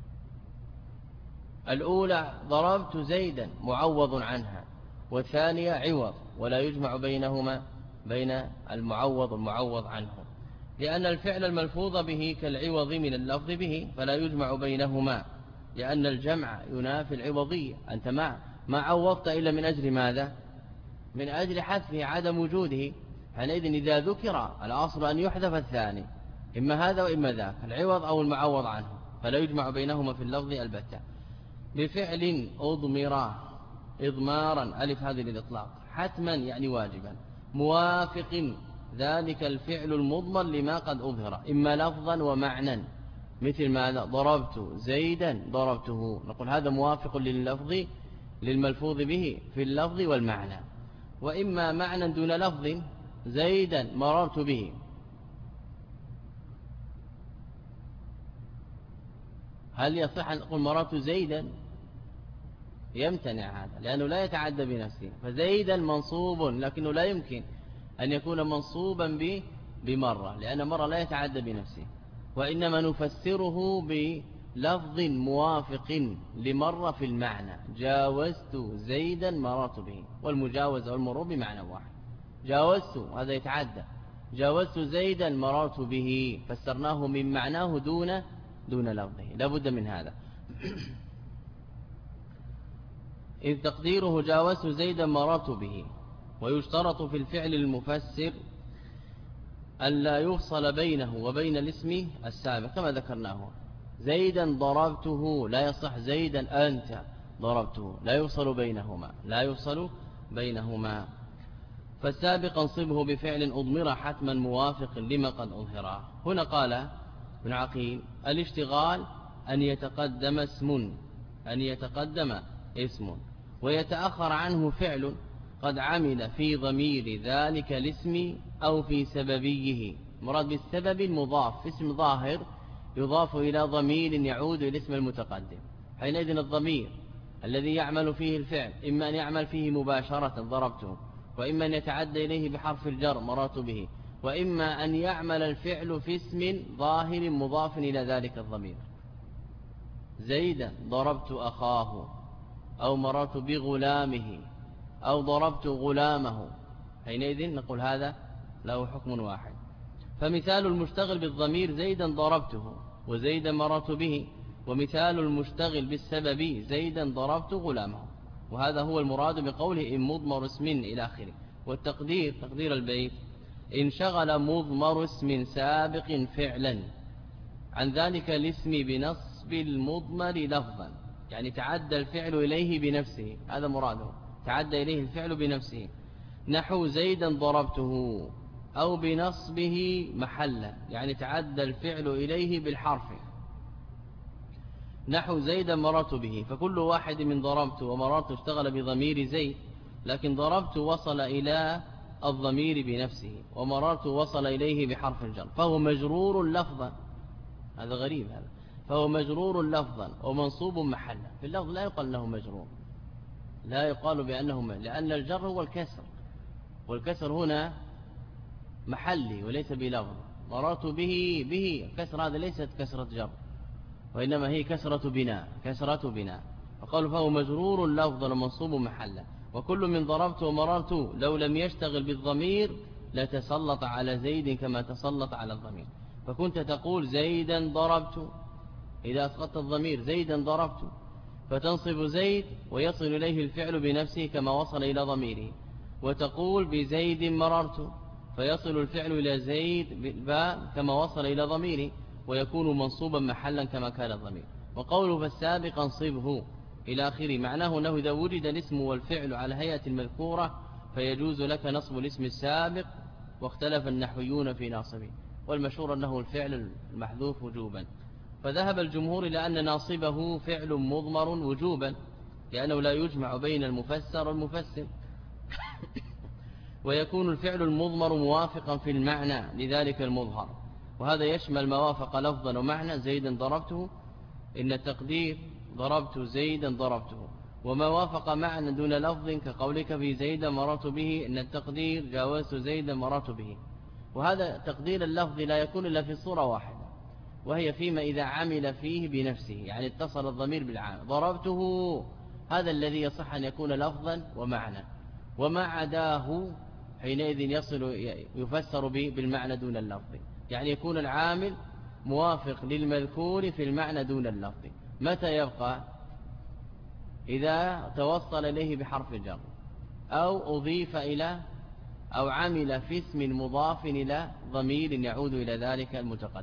الأولى ضربت زيدا معوض عنها، والثانية عوض، ولا يجمع بينهما بين المعوض والمعوض عنه، لأن الفعل الملفوظ به كالعوض من اللفظ به فلا يجمع بينهما، لأن الجمع ينافي العوضية. أنت ما عوضت إلا من أجل ماذا؟ من أجل حذفه عدم وجوده. حينئذ إذا ذكر الأصل أن يحذف الثاني، إما هذا وإما ذاك، العوض أو المعوض عنه، فلا يجمع بينهما في اللفظ البتة. بفعل أضمر إضمارا ألف هذه للإطلاق حتما يعني واجبا، موافق ذلك الفعل المضمر لما قد أظهر إما لفظا ومعنى، مثل ماذا؟ ضربت زيدا ضربته، نقول هذا موافق لللفظ للملفوظ به في اللفظ والمعنى. وإما معنى دون لفظ، زيدا مررت به، هل يصح أن نقول مررت زيدا؟ يمتنع هذا لأنه لا يتعدى بنفسه، فزيدا منصوب لكنه لا يمكن أن يكون منصوبا بمرة، لأن مرة لا يتعدى بنفسه، وإنما نفسره بلفظ موافق لمرة في المعنى. جاوزت زيدا مررت به، والمجاوز والمرور بمعنى واحد. جاوزت هذا يتعدى، جاوزت زيدا مررت به، فسرناه من معناه دون لفظه، لا بد من هذا. إذ تقديره جاوزت زيدا مررت به. ويشترط في الفعل المفسر أن لا يفصل بينه وبين الاسم السابق كما ذكرناه، زيدا ضربته، لا يصح زيدا أنت ضربته، لا يوصل بينهما. فالسابق انصبه بفعل أضمر حتما موافق لما قد أظهره. هنا قال ابن عقيل الاشتغال أن يتقدم اسم ويتأخر عنه فعل قد عمل في ضمير ذلك الاسم أو في سببيه. مراد بالسبب المضاف اسم ظاهر يضاف إلى ضمير يعود إلى الاسم المتقدم. حينئذ الضمير الذي يعمل فيه الفعل إما أن يعمل فيه مباشرة ضربته، وإما أن يتعدى إليه بحرف الجر مررت به، وإما أن يعمل الفعل في اسم ظاهر مضاف إلى ذلك الضمير. زيدا ضربت أخاه، أو مررت بغلامه، أو ضربت غلامه، حينئذ نقول هذا له حكم واحد. فمثال المشتغل بالضمير زيدا ضربته وزيدا مررت به، ومثال المشتغل بالسبب زيدا ضربت غلامه. وهذا هو المراد بقوله إن مضمر اسم إلى آخره. والتقدير تقدير البيت إن شغل مضمر اسم سابق فعلا عن ذلك الاسم بنصب المضمر لفظا، يعني تعدى الفعل إليه بنفسه، هذا مراده، تعدى إليه الفعل بنفسه، نحو زيدا ضربته، أو بنصبه محلا، يعني تعدى الفعل إليه بالحرف، نحو زيدا مررت به. فكل واحد من ضربت ومررت اشتغل بضمير زيد، لكن ضربت وصل إلى الضمير بنفسه، ومررت وصل إليه بحرف الجر، فهو مجرور لفظا. هذا غريب هذا، فهو مجرور لفظا ومنصوب محلا. في اللفظ لا يقال له مجرور، لا يقال بأنه لأن الجر هو الكسر، والكسر هنا محلي وليس بلفظ. مررت به كسر، هذا ليست كسرة جر، وإنما هي كسرة بناء. فقالوا فهو مجرور لفظا ومنصوب محلا. وكل من ضربت ومررت لو لم يشتغل بالضمير لتسلط على زيد كما تسلط على الضمير. فكنت تقول زيدا ضربت، إذا أسقطت الضمير زيدا ضربت، فتنصب زيد ويصل إليه الفعل بنفسه كما وصل إلى ضميره. وتقول بزيد مررت، فيصل الفعل إلى زيد بالباء كما وصل إلى ضميره، ويكون منصوبا محلا كما كان الضمير. وقوله فالسابق انصبه إلى آخره معناه أنه إذا وجد الاسم والفعل على هيئة المذكورة فيجوز لك نصب الاسم السابق، واختلف النحويون في ناصبه، والمشهور أنه الفعل المحذوف وجوبا. فذهب الجمهور إلى أن ناصبه فعل مضمر وجوبا، لأنه لا يجمع بين المفسر والمفسر ويكون الفعل المضمر موافقا في المعنى لذلك المظهر، وهذا يشمل ما وافق لفظا ومعنى زيدا ضربته، إن التقدير ضربت زيدا ضربته، وما وافق معنى دون لفظ كقولك في زيدا مررت به، إن التقدير جاوزت زيدا مررت به. وهذا تقدير اللفظ لا يكون إلا في صورة واحدة، وهي فيما إذا عمل فيه بنفسه، يعني اتصل الضمير بالعامل. ضربته هذا الذي يصح أن يكون لفظا ومعنى، وما عداه حينئذ يفسر بالمعنى دون اللفظ، يعني يكون العامل موافق للمذكور في المعنى دون اللفظ. متى يبقى؟ إذا توصل إليه بحرف الجر، أو أضيف إلى، أو عمل في اسم مضاف إلى ضمير يعود إلى ذلك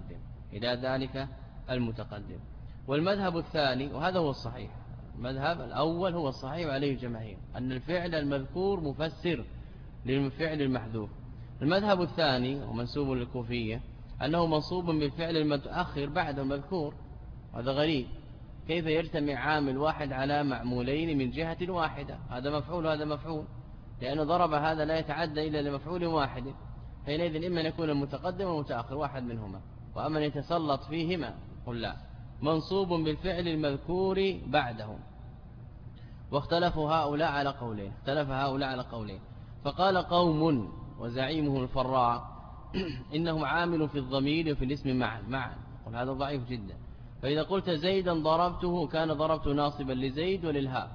المتقدم. والمذهب الثاني، وهذا هو الصحيح، المذهب الأول هو الصحيح عليه الجماهير، أن الفعل المذكور مفسر للفعل المحذوف. المذهب الثاني ومنسوب للكوفية أنه منصوب بالفعل المتأخر بعد المذكور. هذا غريب، كيف يجتمع عامل واحد على معمولين من جهة واحدة؟ هذا مفعول وهذا مفعول، لأن ضرب هذا لا يتعدى إلا لمفعول واحد، حينئذ إما أن يكون المتقدم والمتأخر واحد منهما، وأما أن يتسلط فيهما قل لا. منصوب بالفعل المذكور بعده. واختلف هؤلاء على قولين، فقال قوم وزعيمه الفراء إنه عامل في الضمير وفي الاسم معا. قل هذا ضعيف جدا. فإذا قلت زيدا ضربته كان ضربت ناصبا لزيد وللهاء.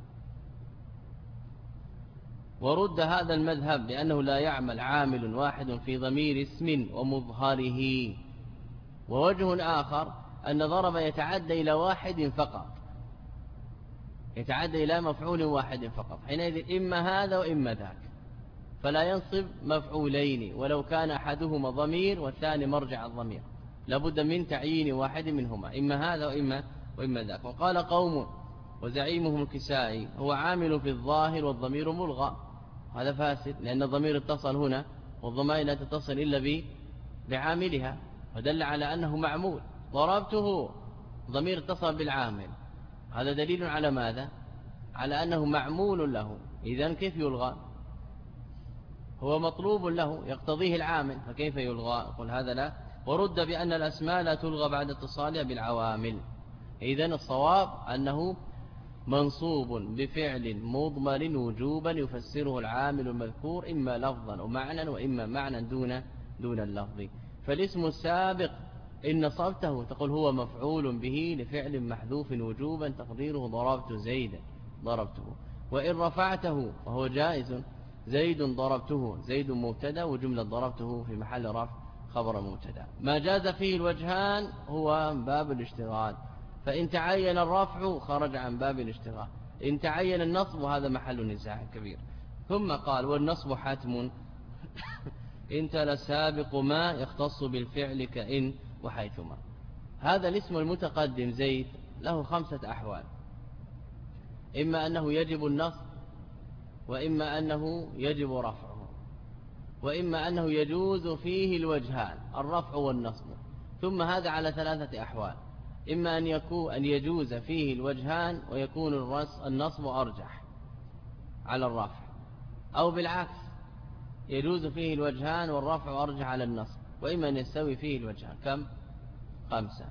ورد هذا المذهب لأنه لا يعمل عامل واحد في ضمير اسم ومظهره. ووجه آخر أن ضرب يتعدى إلى واحد فقط، يتعدى إلى مفعول واحد فقط، حينئذ إما هذا وإما ذاك، فلا ينصب مفعولين ولو كان أحدهما ضمير والثاني مرجع الضمير. لابد من تعيين واحد منهما، إما هذا وإما ذاك. وقال قوم وزعيمهم الكسائي هو عامل في الظاهر والضمير ملغى، هذا فاسد لأن الضمير اتصل هنا والضمائر لا تتصل إلا بعاملها، ودل على أنه معمول. ضربته ضمير اتصل بالعامل، هذا دليل على ماذا؟ على أنه معمول له. إذن كيف يلغى؟ هو مطلوب له يقتضيه العامل، فكيف يلغى؟ قل هذا لا. ورد بأن الأسماء لا تلغى بعد اتصالها بالعوامل. إذن الصواب أنه منصوب بفعل مضمر وجوبا يفسره العامل المذكور إما لفظا ومعنى وإما معنى دون اللفظ. فالاسم السابق إن نصبته تقول هو مفعول به لفعل محذوف وجوبا تقديره ضربت زيدا ضربته. وإن رفعته وهو جائز زيد ضربته زيد مبتدا وجملة ضربته في محل رفع خبر مبتدا. ما جاز فيه الوجهان هو باب الاشتغال، فإن تعين الرفع خرج عن باب الاشتغال، إن تعين النصب هذا محل نزاع كبير. ثم قال والنصب حتم إن تلا سابق ما يختص بالفعل كإن وحيثما. هذا الاسم المتقدم زيد له 5 أحوال، إما أنه يجب النصب، وإما أنه يجب رفعه، وإما أنه يجوز فيه الوجهان الرفع والنصب. ثم هذا على 3 أحوال، إما أن يجوز فيه الوجهان ويكون النصب أرجح على الرفع، أو بالعكس يجوز فيه الوجهان والرفع أرجح على النصب، وإما أن يستوي فيه الوجهان. كم؟ 5: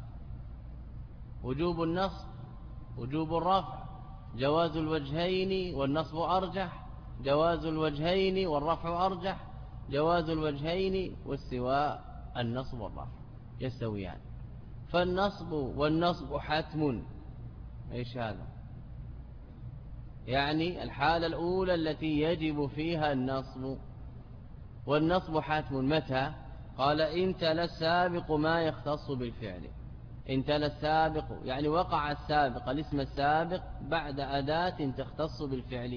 وجوب النصب، وجوب الرفع، جواز الوجهين والنصب أرجح، جواز الوجهين والرفع أرجح، جواز الوجهين واستواء النصب والرفع يستويان. فالنصب والنصب حتم. إيش هذا؟ يعني الحالة الأولى التي يجب فيها النصب. والنصب حتم متى؟ قال إن تلا السابق ما يختص بالفعل. إن تلا السابق يعني وقع السابق الاسم السابق بعد أداة تختص بالفعل،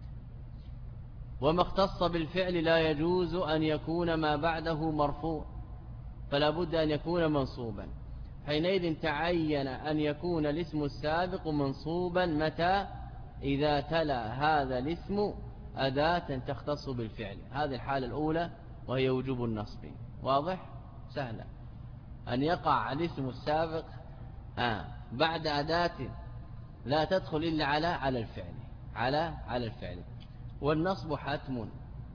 وما اختص بالفعل لا يجوز أن يكون ما بعده مرفوع، فلا بد أن يكون منصوبا. حينئذ تعين أن يكون الاسم السابق منصوبا متى؟ إذا تلا هذا الاسم أداة تختص بالفعل. هذه الحالة الأولى وهي وجوب النصب. واضح؟ سهلة. أن يقع الاسم السابق بعد أداة لا تدخل إلا على الفعل، على الفعل. والنصب حتم.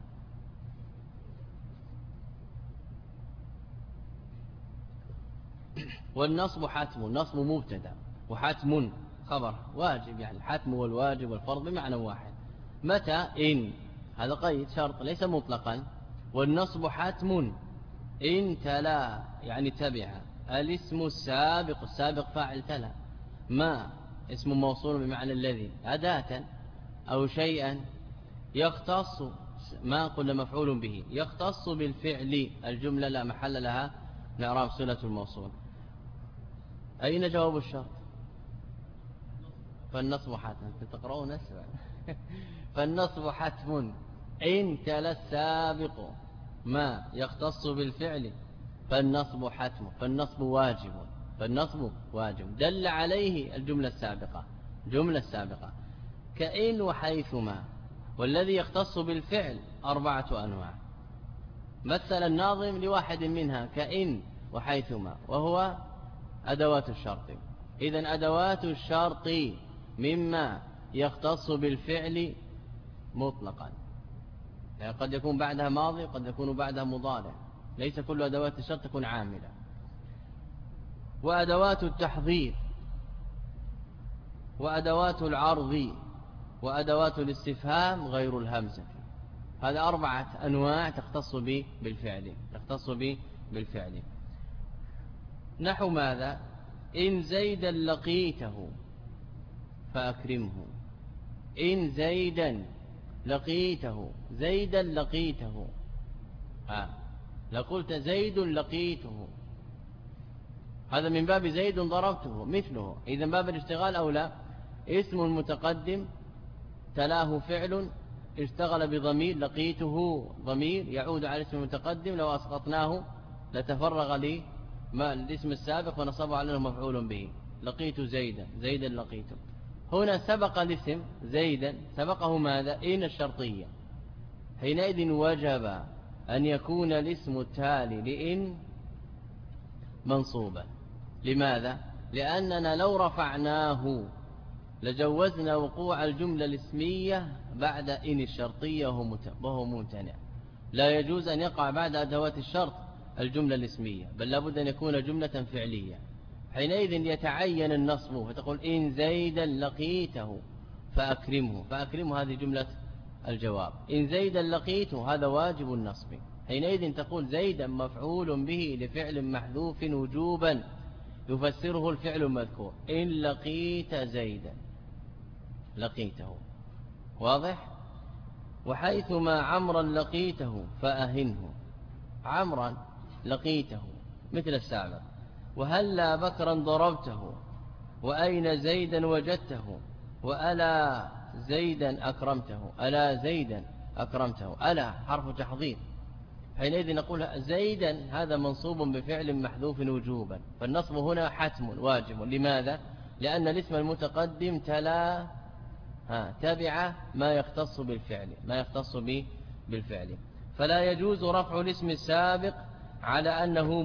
والنصب حتم، النصب مبتدا وحتم خبر واجب، يعني الحتم والواجب والفرض بمعنى واحد. متى؟ إن، هذا قيد شرط ليس مطلقا. والنصب حتم إن تلا يعني تبع الاسم السابق، السابق فاعل تلا، ما اسم موصول بمعنى الذي أداة أو شيئا يختص، ما قلنا مفعول به يختص بالفعل. الجملة لا محل لها من إعراب صلة الموصول. أين جواب الشرط؟ فالنصب حتم. تقرؤون أسرع. فالنصب حتم إن تلا السابق ما يختص بالفعل فالنصب حتم. فالنصب واجب، فالنصب واجب دل عليه الجملة السابقة كإن وحيثما. والذي يختص بالفعل 4 أنواع، مثل الناظم لواحد منها كإن وحيثما، وهو أدوات الشرط. إذن أدوات الشرط مما يختص بالفعل مطلقا، يعني قد يكون بعدها ماضي قد يكون بعدها مضارع، ليس كل أدوات الشرط تكون عاملة. وأدوات التحضير، وأدوات العرض، وأدوات الاستفهام غير الهمزة. هذا 4 أنواع تختص بالفعل. نحو ماذا؟ إن زيدا لقيته فأكرمه. إن زيدا لقيته، زيدا لقيته، لقلت زيد لقيته، هذا من باب زيد ضربته مثله. إذن باب الاشتغال أو لا؟ اسم متقدم تلاه فعل اشتغل بضمير، لقيته ضمير يعود على اسم المتقدم، لو أسقطناه لتفرغ ما الاسم السابق ونصبه على أنه مفعول به. لقيت زيدا، زيدا لقيته. هنا سبق الاسم زيدا، سبقه ماذا؟ إن الشرطية. حينئذ وجب أن يكون الاسم التالي لإن منصوبا. لماذا؟ لأننا لو رفعناه لجوزنا وقوع الجملة الاسمية بعد إن الشرطية وهو ممتنع. لا يجوز أن يقع بعد أدوات الشرط الجملة الاسمية، بل لابد أن يكون جملة فعلية. حينئذ يتعين النصب، فتقول إن زيدا لقيته فأكرمه. فأكرمه هذه جملة الجواب. إن زيدا لقيته هذا واجب النصب. حينئذ تقول زيدا مفعول به لفعل محذوف وجوبا يفسره الفعل المذكور. إن لقيت زيدا لقيته. واضح؟ وحيثما عمرا لقيته فأهنه. عمرا لقيته مثل السابق. وهلا بكرا ضربته، وأين زيدا وجدته، وألا زيدا أكرمته. ألا زيدا أكرمته، ألا حرف تحضير. حينئذ نقول زيدا هذا منصوب بفعل محذوف وجوبا، فالنصب هنا حتم واجب. لماذا؟ لأن الاسم المتقدم تبع ما يختص بالفعل، ما يختص بالفعل. فلا يجوز رفع الاسم السابق على أنه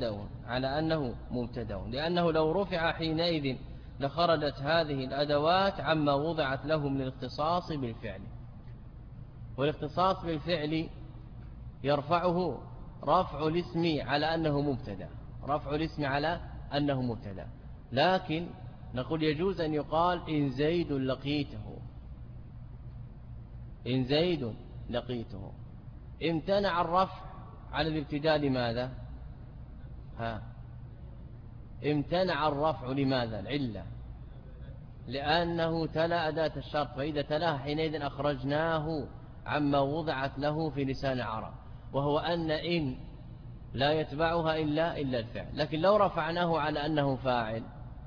مبتدأ، لأنه لو رفع حينئذ لخرجت هذه الأدوات عما وضعت له من الاختصاص بالفعل. والاختصاص بالفعل يرفعه رفع الاسم على أنه مبتدأ، رفع الاسم على أنه مبتدأ. لكن نقول يجوز أن يقال إن زيد لقيته، إن زيد لقيته. امتنع الرفع على الابتداء لماذا؟ امتنع الرفع لماذا؟ العلة لأنه تلا أداة الشرط، فإذا تلاه حينئذ أخرجناه عما وضعت له في لسان العرب، وهو أن إن لا يتبعها إلا الفعل. لكن لو رفعناه على أنه فاعل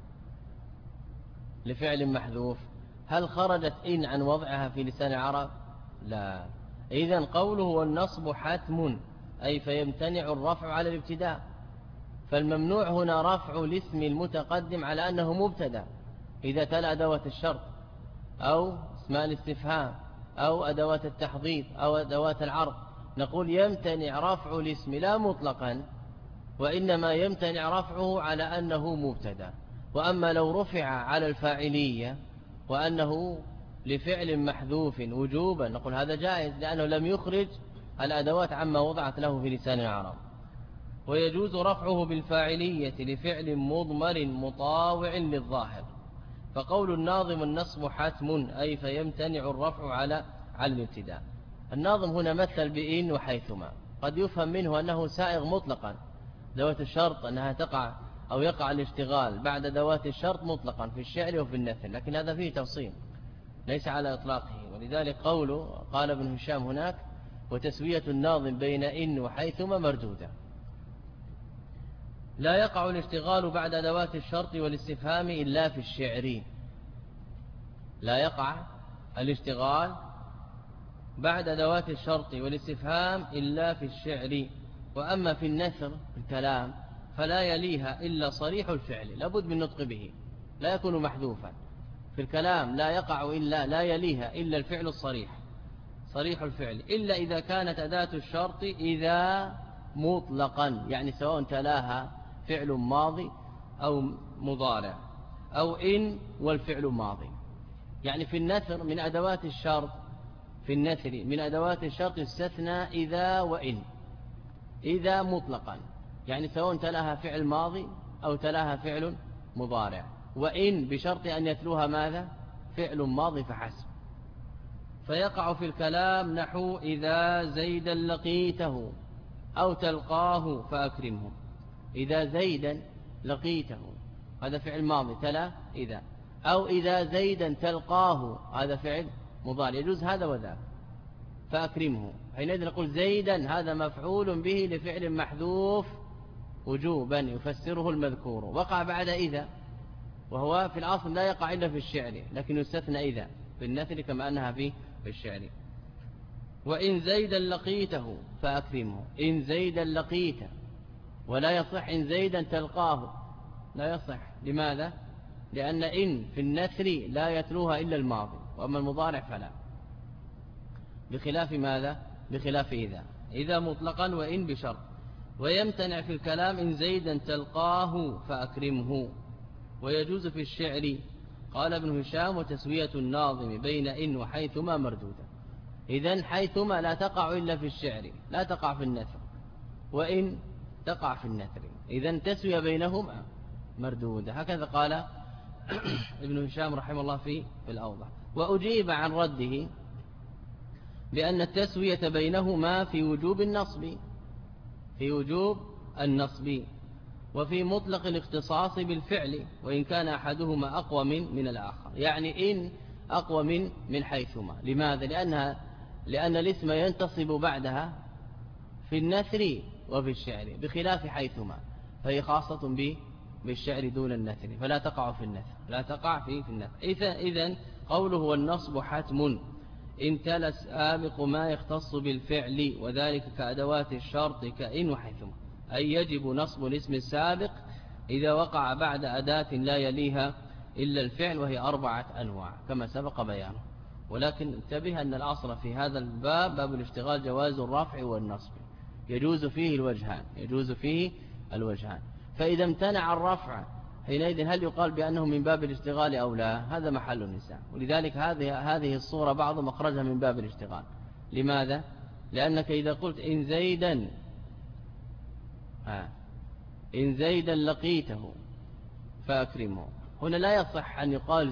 لفعل محذوف، هل خرجت إن عن وضعها في لسان العرب؟ لا. إذن قوله والنصب حتم، أي فيمتنع الرفع على الابتداء. فالممنوع هنا رفع الاسم المتقدم على أنه مبتدأ إذا تلا أدوات الشرط أو اسماء الاستفهام أو أدوات التحضيض أو أدوات العرض. نقول يمتنع رفع الاسم لا مطلقا، وإنما يمتنع رفعه على أنه مبتدأ. وأما لو رفع على الفاعلية وأنه لفعل محذوف وجوبا، نقول هذا جائز لأنه لم يخرج الأدوات عما وضعت له في لسان العرب. ويجوز رفعه بالفاعلية لفعل مضمر مطاوع للظاهر. فقول الناظم النصب حتم، أي فيمتنع الرفع على الابتداء. الناظم هنا مثل بإن وحيثما، قد يفهم منه أنه سائغ مطلقا، ذوات الشرط أنها تقع أو يقع الاشتغال بعد ذوات الشرط مطلقا في الشعر وفي النثر، لكن هذا فيه تفصيل ليس على إطلاقه. ولذلك قوله قال ابن هشام هناك وتسوية الناظم بين إن وحيثما مردودة. لا يقع الاشتغال بعد ذوات الشرط والاستفهام إلا في الشعر. لا يقع الاشتغال بعد ذوات الشرط والاستفهام إلا في الشعر. وأما في النثر الكلام فلا يليها إلا صريح الفعل، لابد من نطق به، لا يكون محذوفا. في الكلام لا يقع إلا لا يليها إلا الفعل الصريح، صريح الفعل، إلا إذا كانت أداة الشرط إذا مطلقا، يعني سواء تلاها فعل ماضي أو مضارع أو إن والفعل ماضي. يعني في النثر من أدوات الشرط، في النثر من أدوات الشرط استثنى إذا وإن، إذا مطلقا، يعني سواء تلاها فعل ماضي أو تلاها فعل مضارع، وإن بشرط أن يتلوها ماذا؟ فعل ماضي فحسب. فيقع في الكلام نحو إذا زيدا لقيته أو تلقاه فأكرمه. إذا زيدا لقيته هذا فعل ماضي تلا إذا، أو إذا زيدا تلقاه هذا فعل مضارع، يجوز هذا وذاك، فأكرمه. حينئذ نقول زيدا هذا مفعول به لفعل محذوف وجوبا يفسره المذكور، وقع بعد إذا، وهو في الأصل لا يقع إلا في الشعر، لكن يستثنى إذا في النثر كما أنها في الشعر. وإن زيدا لقيته فأكرمه. إن زيدا لقيته ولا يصح إن زيدا تلقاه، لا يصح. لماذا؟ لأن إن في النثر لا يتلوها إلا الماضي، وأما المضارع فلا، بخلاف ماذا؟ بخلاف إذا مطلقا وإن بشرط. ويمتنع في الكلام إن زيدا تلقاه فأكرمه. ويجوز في الشعر، قال ابن هشام: وتسوية الناظم بين إن وحيثما مردودة. إذن حيثما لا تقع إلا في الشعر، لا تقع في النثر، وإن تقع في النثر، إذن تسوية بينهما مردودة. هكذا قال ابن هشام رحمه الله في الأوضح. وأجيب عن رده بأن التسوية بينهما في وجوب النصب، في وجوب النصب، وفي مطلق الاختصاص بالفعل، وإن كان أحدهما أقوى من الآخر. يعني إن أقوى من حيثما. لماذا؟ لأن الاسم ينتصب بعدها في النثر وفي الشعر، بخلاف حيثما فهي خاصة بالشعر دون النثر، فلا تقع في النثر، لا تقع في النثر. إذن قوله والنصب حتم إن تلا السابق ما يختص بالفعل، وذلك كأدوات الشرط كإن وحيثما، أي يجب نصب الاسم السابق إذا وقع بعد أداة لا يليها إلا الفعل، وهي 4 أنواع كما سبق بيانه. ولكن انتبه أن الأصل في هذا الباب، باب الاشتغال، جواز الرفع والنصب، يجوز فيه الوجهان. فإذا امتنع الرفع حينئذ هل يقال بأنه من باب الاشتغال أو لا؟ هذا محل النزاع. ولذلك هذه الصورة بعضهم أخرجها من باب الاشتغال. لماذا؟ لأنك إذا قلت إن زيدا لقيته فأكرمه، هنا لا يصح أن يقال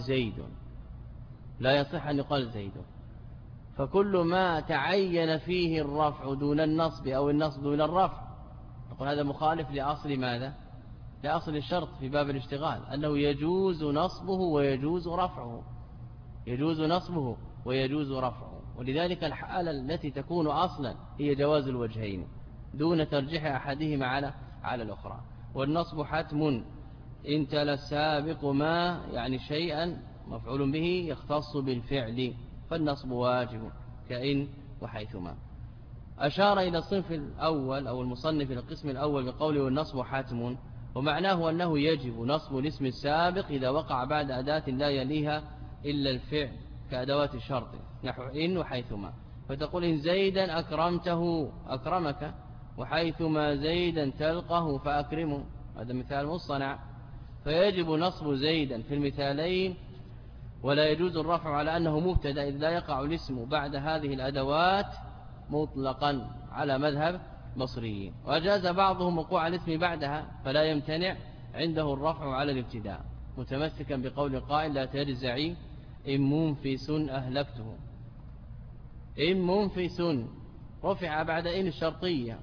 زيد، فكل ما تعين فيه الرفع دون النصب أو النصب دون الرفع نقول هذا مخالف لأصل ماذا؟ لأصل الشرط في باب الاشتغال، أنه يجوز نصبه ويجوز رفعه. ولذلك الحالة التي تكون أصلا هي جواز الوجهين دون ترجيح أحدهما على الأخرى. والنصب حتم إن تلا السابق ما، يعني شيئا مفعول به يختص بالفعل، فالنصب واجب كإن وحيثما. أشار إلى الصنف الأول أو المصنف إلى القسم الأول بقوله والنصب حتم، ومعناه أنه يجب نصب الاسم السابق إذا وقع بعد أداة لا يليها إلا الفعل كأدوات الشرط، نحو إن وحيثما. فتقول إن زيدا أكرمك، وحيثما زيدا تلقه فأكرمه، هذا مثال مصنع. فيجب نصب زيدا في المثالين، ولا يجوز الرفع على أنه مبتدأ إذ لا يقع الاسم بعد هذه الأدوات مطلقا على مذهب بصريين. وأجاز بعضهم وقوع الاسم بعدها، فلا يمتنع عنده الرفع على الابتداء، متمسكا بقول القائل لا تجزعي إن منفس أهلكته. إن منفس رفع بعد إن الشرطية،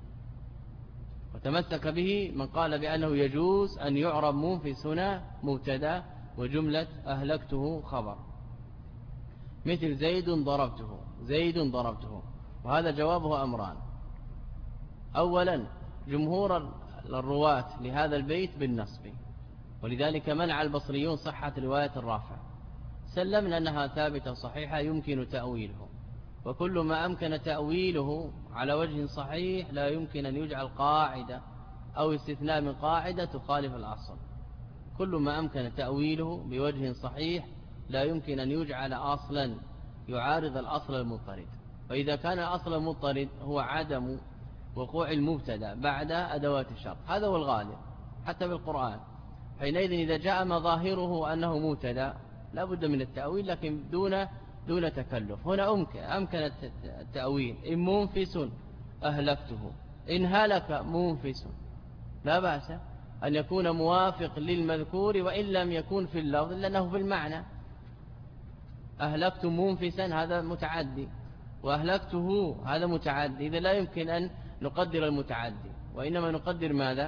وتمسك به من قال بأنه يجوز أن يعرب منفسنا مبتدا وجملة أهلكته خبر، مثل زيد ضربته. وهذا جوابه أمران: أولا جمهور الرواة لهذا البيت بالنصب، ولذلك منع البصريون صحة رواية الرافع، سلمنا أنها ثابتة صحيحة يمكن تأويله، وكل ما أمكن تأويله على وجه صحيح لا يمكن أن يجعل قاعدة أو استثناء من قاعدة تخالف الأصل. كل ما أمكن تأويله بوجه صحيح لا يمكن أن يجعل أصلا يعارض الأصل المضطرد. فإذا كان الأصل المضطرد هو عدم وقوع المبتدا بعد أدوات الشرط، هذا هو الغالب حتى بالقرآن، حينئذ إذا جاء مظاهره أنه مبتدا لا بد من التأويل، لكن دون تكلف. هنا أمكن التأويل: إن منفس أهلكته، إن هلك منفس، لا بأس أن يكون موافق للمذكور وإن لم يكن في اللفظ لأنه في المعنى. أهلكت منفسا هذا متعدي، وأهلكته هذا متعدي، إذا لا يمكن أن نقدر المتعدي، وإنما نقدر ماذا؟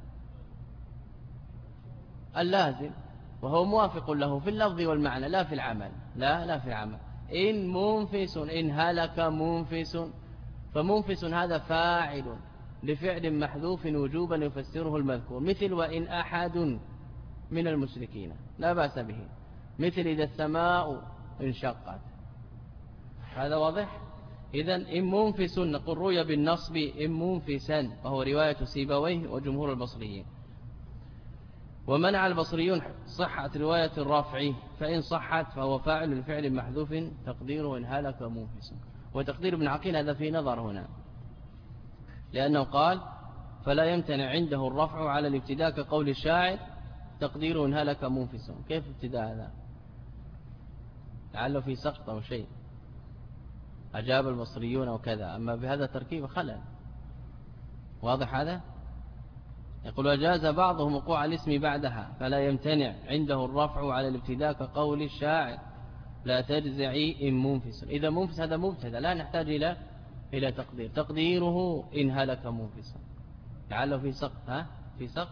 اللازم، وهو موافق له في اللفظ والمعنى لا في العمل. لا في العمل. إن منفس، إن هلك منفس، فمنفس هذا فاعل لفعل محذوف وجوبا يفسره المذكور، مثل وإن أحد من المشركين، لا بأس به. مثل إذا السماء انشقت، هذا واضح. إذن إن منفس نقول روي بالنصب إن منفسا، وهو رواية سيبويه وجمهور البصريين. ومنع البصريون صحة رواية الرفع، فإن صحت فهو فاعل لفعل محذوف تقديره إن هلك منفس. وتقدير ابن عقيل هذا في نظر هنا، لأنه قال فلا يمتنع عنده الرفع على الابتداء كقول الشاعر تقديره إن هلك منفس. كيف ابتداء هذا؟ لعله في سقط أو شيء، أجاب البصريون وكذا، أما بهذا التركيب خلل واضح. هذا يقول وجاز بعضهم وقوع الاسم بعدها فلا يمتنع عنده الرفع على الابتداء كقول الشاعر لا تجزعي إن منفس. إذا منفس هذا مبتدا لا نحتاج إلى تقدير، تقديره إن هلك منفس. لعله في سقط. في سقط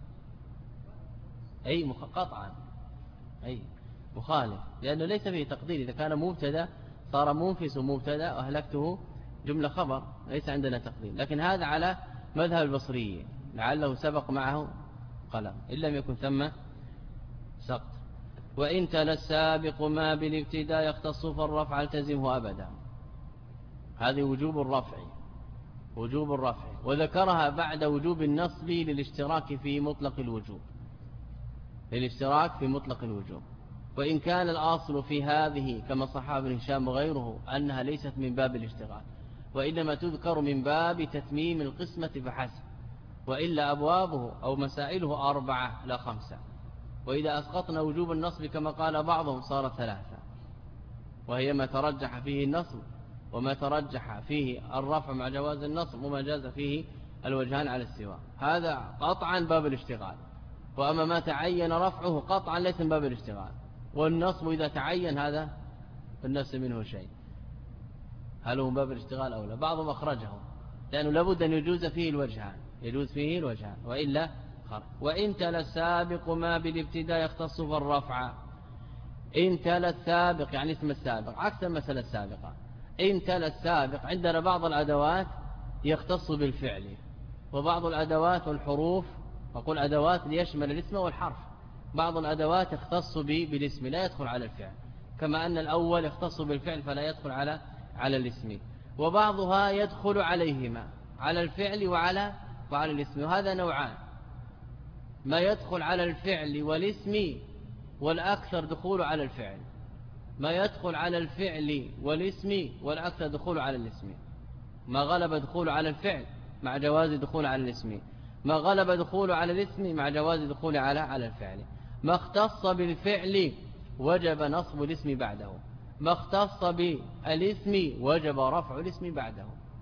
أي قطعا أي مخالف، لأنه ليس فيه تقدير. إذا كان مبتدا صار منفس مبتدا وأهلكته جملة خبر، ليس عندنا تقدير. لكن هذا على مذهب البصريين، لعله سبق معه قلم إن لم يكن ثم سقط. وإن تلا السابق ما بالابتداء يختص فالرفع التزمه أبدا. هذه وجوب الرفع، وجوب الرفع، وذكرها بعد وجوب النصب للاشتراك في مطلق الوجوب، للاشتراك في مطلق الوجوب. وإن كان الأصل في هذه كما صحاب ابن هشام وغيره أنها ليست من باب الاشتغال، وإنما تذكر من باب تتميم القسمة فحسب، وإلا أبوابه أو مسائله 4 لا 5. وإذا أسقطنا وجوب النصب كما قال بعضهم صار 3، وهي ما ترجح فيه النصب وما ترجح فيه الرفع مع جواز النصب وما جاز فيه الوجهان على السواء. هذا قطعا باب الاشتغال. وأما ما تعين رفعه قطعا ليس من باب الاشتغال، والنصب إذا تعين هذا فالنفس منه شيء. هل هو من باب الاشتغال أو لا؟ بعضهم أخرجه لأنه لابد أن يجوز فيه الوجهان، يجوز فيه الوجهان وإلا خرج. وإن تلا السابق ما بالابتداء يختص فالرفع. إن تلا السابق يعني اسم السابق عكس المسألة السابقة. إن تلا السابق عندنا بعض الأدوات يختص بالفعل، وبعض الأدوات والحروف، وقل أدوات ليشمل الاسم والحرف، بعض الأدوات يختص بالاسم لا يدخل على الفعل، كما أن الأول يختص بالفعل فلا يدخل على الاسم، وبعضها يدخل عليهما على الفعل وعلى الاسم. وهذا نوعان: ما يدخل على الفعل والاسم والأكثر دخول على الفعل، ما يدخل على الفعل والاسم والأكثر دخول على الاسم. ما غلب دخول على الفعل مع جواز دخول على الاسم، ما غلب دخول على الاسم مع جواز دخول على الفعل. ما اختص بالفعل وجب نصب الاسم بعده، ما اختص بالاسم وجب رفع الاسم بعده،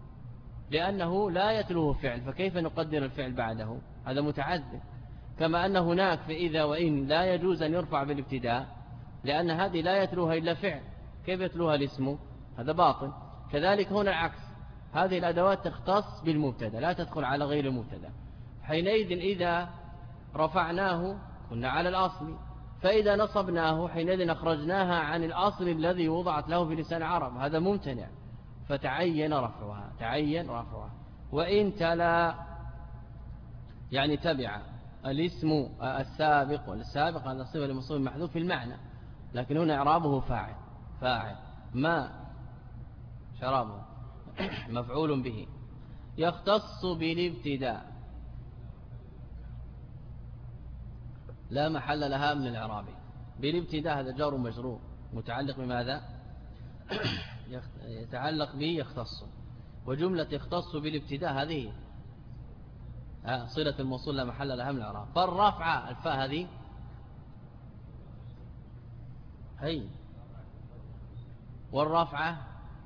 لأنه لا يتلوه فعل، فكيف نقدر الفعل بعده؟ هذا متعذر. كما أن هناك في إذا وإن لا يجوز أن يرفع بالابتداء، لأن هذه لا يتلوها إلا فعل، كيف يتلوها الاسم؟ هذا باطل. كذلك هنا العكس، هذه الأدوات تختص بالمبتدا لا تدخل على غير المبتدا، حينئذ إذا رفعناه كنا على الأصل، فإذا نصبناه حينئذ أخرجناها عن الأصل الذي وضعت له في لسان العرب، هذا ممتنع، فتعين رفعها، تعين رفعها. وإن تلا يعني تبع الاسم السابق، والسابق هذا صفة لموصوف محذوف في المعنى، لكن هنا إعرابه فاعل ما شرابه مفعول به يختص بالابتداء لا محل لها من الإعراب. بالابتداء هذا جار مجرور متعلق بماذا؟ يتعلق به يختص، وجملة يختص بالابتداء هذه صلة الموصول لا محل لها من الإعراب. فالرفع الفاء هذه هي، والرفعة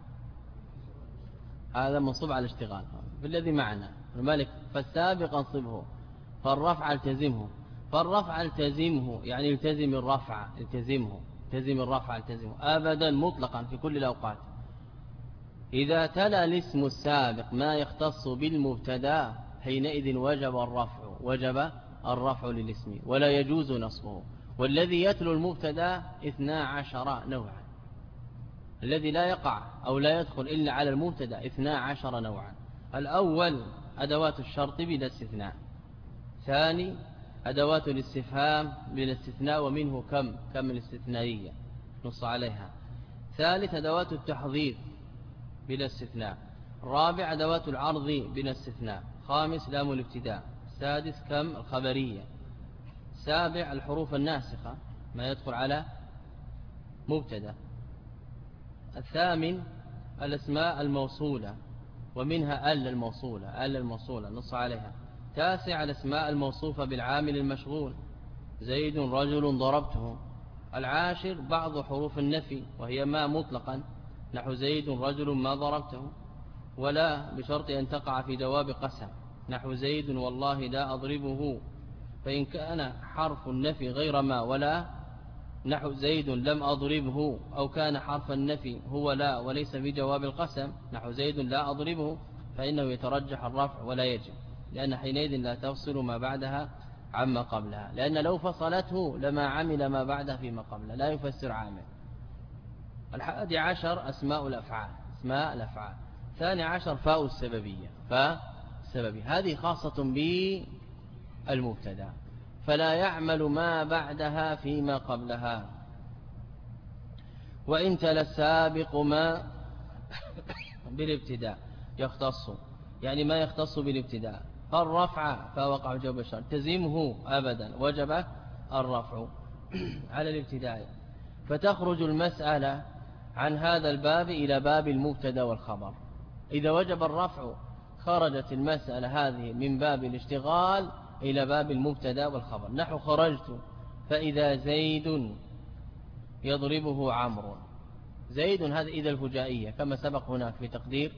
هذا منصوب على الاشتغال بالذي معنا الملك. فالسابق انصبه، فالرفع التزمه، فالرفع التزمه يعني التزم الرفع، التزمه، التزم الرفع، التزمه أبدا مطلقا في كل الأوقات. إذا تلا الاسم السابق ما يختص بالمبتدا حينئذ وجب الرفع للاسم ولا يجوز نصبه. والذي يتلو المبتدا 12 نوعا، الذي لا يقع أو لا يدخل إلا على المبتدا 12 نوعا. الأول أدوات الشرط بلا استثناء، ثاني أدوات الاستفهام بلا استثناء ومنه كم الاستثنائية نص عليها، ثالث أدوات التحضير بلا استثناء. رابع أدوات العرض بلا استثناء. خامس لام الابتداء. سادس كم الخبرية. سابع الحروف الناسخة ما يدخل على مبتدا. الثامن الأسماء الموصولة ومنها الموصولة نص عليها. تاسع الأسماء الموصوفة بالعامل المشغول زيد رجل ضربته. العاشر بعض حروف النفي وهي ما مطلقا نحو زيد رجل ما ضربته، ولا بشرط أن تقع في جواب قسم نحو زيد والله لا أضربه، فإن كان حرف النفي غير ما ولا نحو زيد لم أضربه، أو كان حرف النفي هو لا وليس في جواب القسم نحو زيد لا أضربه، فإنه يترجح الرفع ولا يجب، لأن حينئذ لا تفصل ما بعدها عما قبلها، لأن لو فصلته لما عمل ما بعدها فيما قبله، لا يفسر عامل. 11 أسماء الأفعال. ثاني عشر فاء السببية. هذه خاصة بالمبتدا، فلا يعمل ما بعدها فيما قبلها. وإن تلا السابق ما بالابتداء يختص، يعني ما يختص بالابتداء، فالرفع فوقع جواب الشرط تزمه أبدا وجب الرفع على الابتداء. فتخرج المسألة عن هذا الباب إلى باب المبتدا والخبر. إذا وجب الرفع خرجت المسألة هذه من باب الاشتغال إلى باب المبتدا والخبر. نحو خرجت فإذا زيد يضربه عمرو. زيد هذا إذا الفجائية كما سبق هناك في تقدير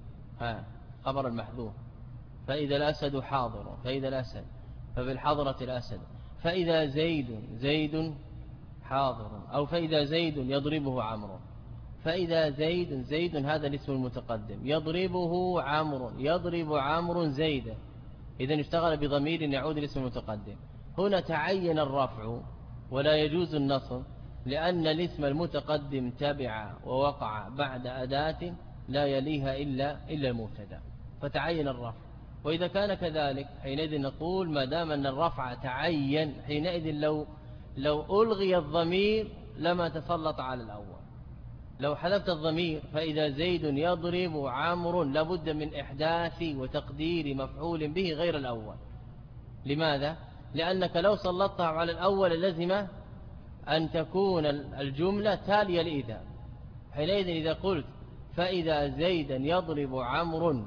خبر المحذوف. فإذا الأسد حاضر، فإذا الأسد فبالحضرة الأسد. فإذا زيد حاضر، أو فإذا زيد يضربه عمرو. فإذا زيد هذا الاسم المتقدم، يضربه عمرو، يضرب عمرو زيدا، إذن اشتغل بضمير يعود الاسم المتقدم. هنا تعين الرفع ولا يجوز النصب، لأن الاسم المتقدم تبع ووقع بعد أداة لا يليها إلا المبتدا، فتعين الرفع. وإذا كان كذلك حينئذ نقول ما دام أن الرفع تعين، حينئذ لو ألغي الضمير لما تسلط على الأول. لو حذفت الضمير فإذا زيد يضرب عمرو لابد من إحداث وتقدير مفعول به غير الأول. لماذا؟ لأنك لو سلطته على الأول لزم أن تكون الجملة تالية لإذا. حينئذ إذا قلت فإذا زيدا يضرب عمرو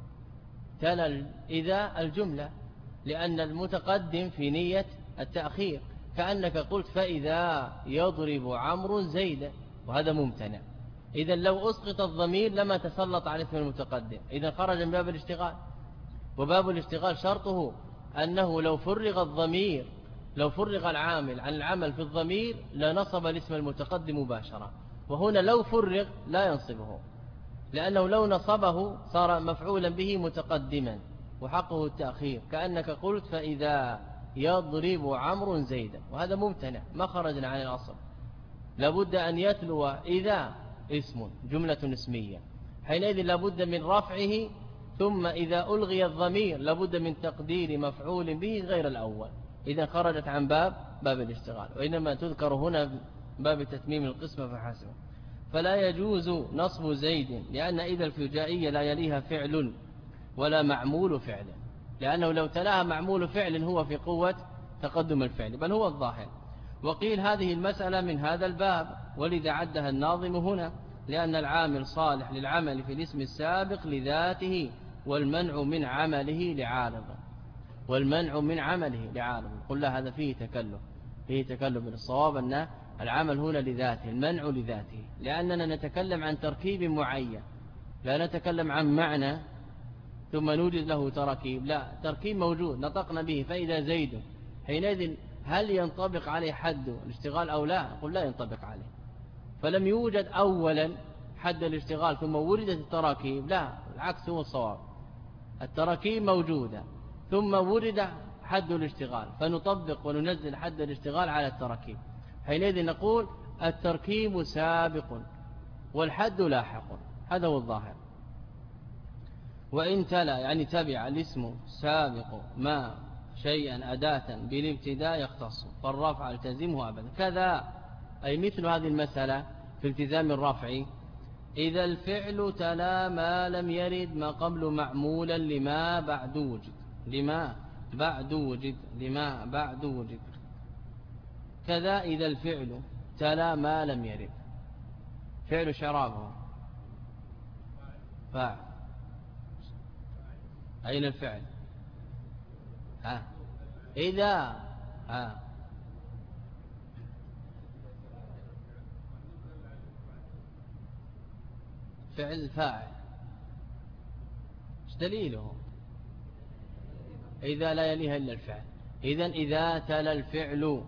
تلا إذا الجملة، لأن المتقدم في نية التأخير، كأنك قلت فإذا يضرب عمرو زيدا، وهذا ممتنع. إذا لو أسقط الضمير لما تسلط على اسم المتقدم، إذا خرج من باب الاشتغال. وباب الاشتغال شرطه أنه لو فرغ الضمير، لو فرغ العامل عن العمل في الضمير لنصب الاسم المتقدم مباشرة، وهنا لو فرغ لا ينصبه، لأنه لو نصبه صار مفعولا به متقدما وحقه التأخير، كأنك قلت فإذا يضرب عمرو زيدا، وهذا ممتنع ما خرجنا عن الأصل. لابد أن يتلو إذا اسم جملة اسمية، حينئذ لابد من رفعه، ثم إذا ألغي الضمير لابد من تقدير مفعول به غير الأول، إذا خرجت عن باب الاشتغال، وإنما تذكر هنا باب تتميم القسمة فحسب. فلا يجوز نصب زيد، لأن إذا الفجائية لا يليها فعل ولا معمول فعل، لأنه لو تلاها معمول فعل هو في قوة تقدم الفعل، بل هو الظاهر. وقيل هذه المسألة من هذا الباب، ولذا عدها الناظم هنا، لأن العامل صالح للعمل في الاسم السابق لذاته، والمنع من عمله لعارض. قل لا، هذا فيه تكلف. الصواب أن العمل هنا لذاته، المنع لذاته، لأننا نتكلم عن تركيب معين، لا نتكلم عن معنى ثم نوجد له تركيب، لا، تركيب موجود نطقنا به. فإذا زيد، حينئذ هل ينطبق عليه حد الاشتغال أو لا؟ قل لا ينطبق عليه. فلم يوجد أولا حد الاشتغال ثم وردت التراكيب، لا، العكس هو الصواب. التراكيب موجودة ثم ورد حد الاشتغال، فنطبق وننزل حد الاشتغال على التراكيب. حينئذ نقول التركيب سابق والحد لاحق، هذا هو الظاهر. وإن تلا يعني تبع الاسم سابق ما شيئا أداة بالابتداء يختص، فالرفع التزمه أبدا. كذا أي مثل هذه المسألة في التزام الرفع إذا الفعل تلا ما لم يرد ما قبل معمولا لما بعد وجد لما بعد وجد كذا إذا الفعل تلا ما لم يرد فعل شرابه فاعل أين الفعل إذا فعل فاعل ايش دليله إذا لا يليها إلا الفعل إذا تلا الفعل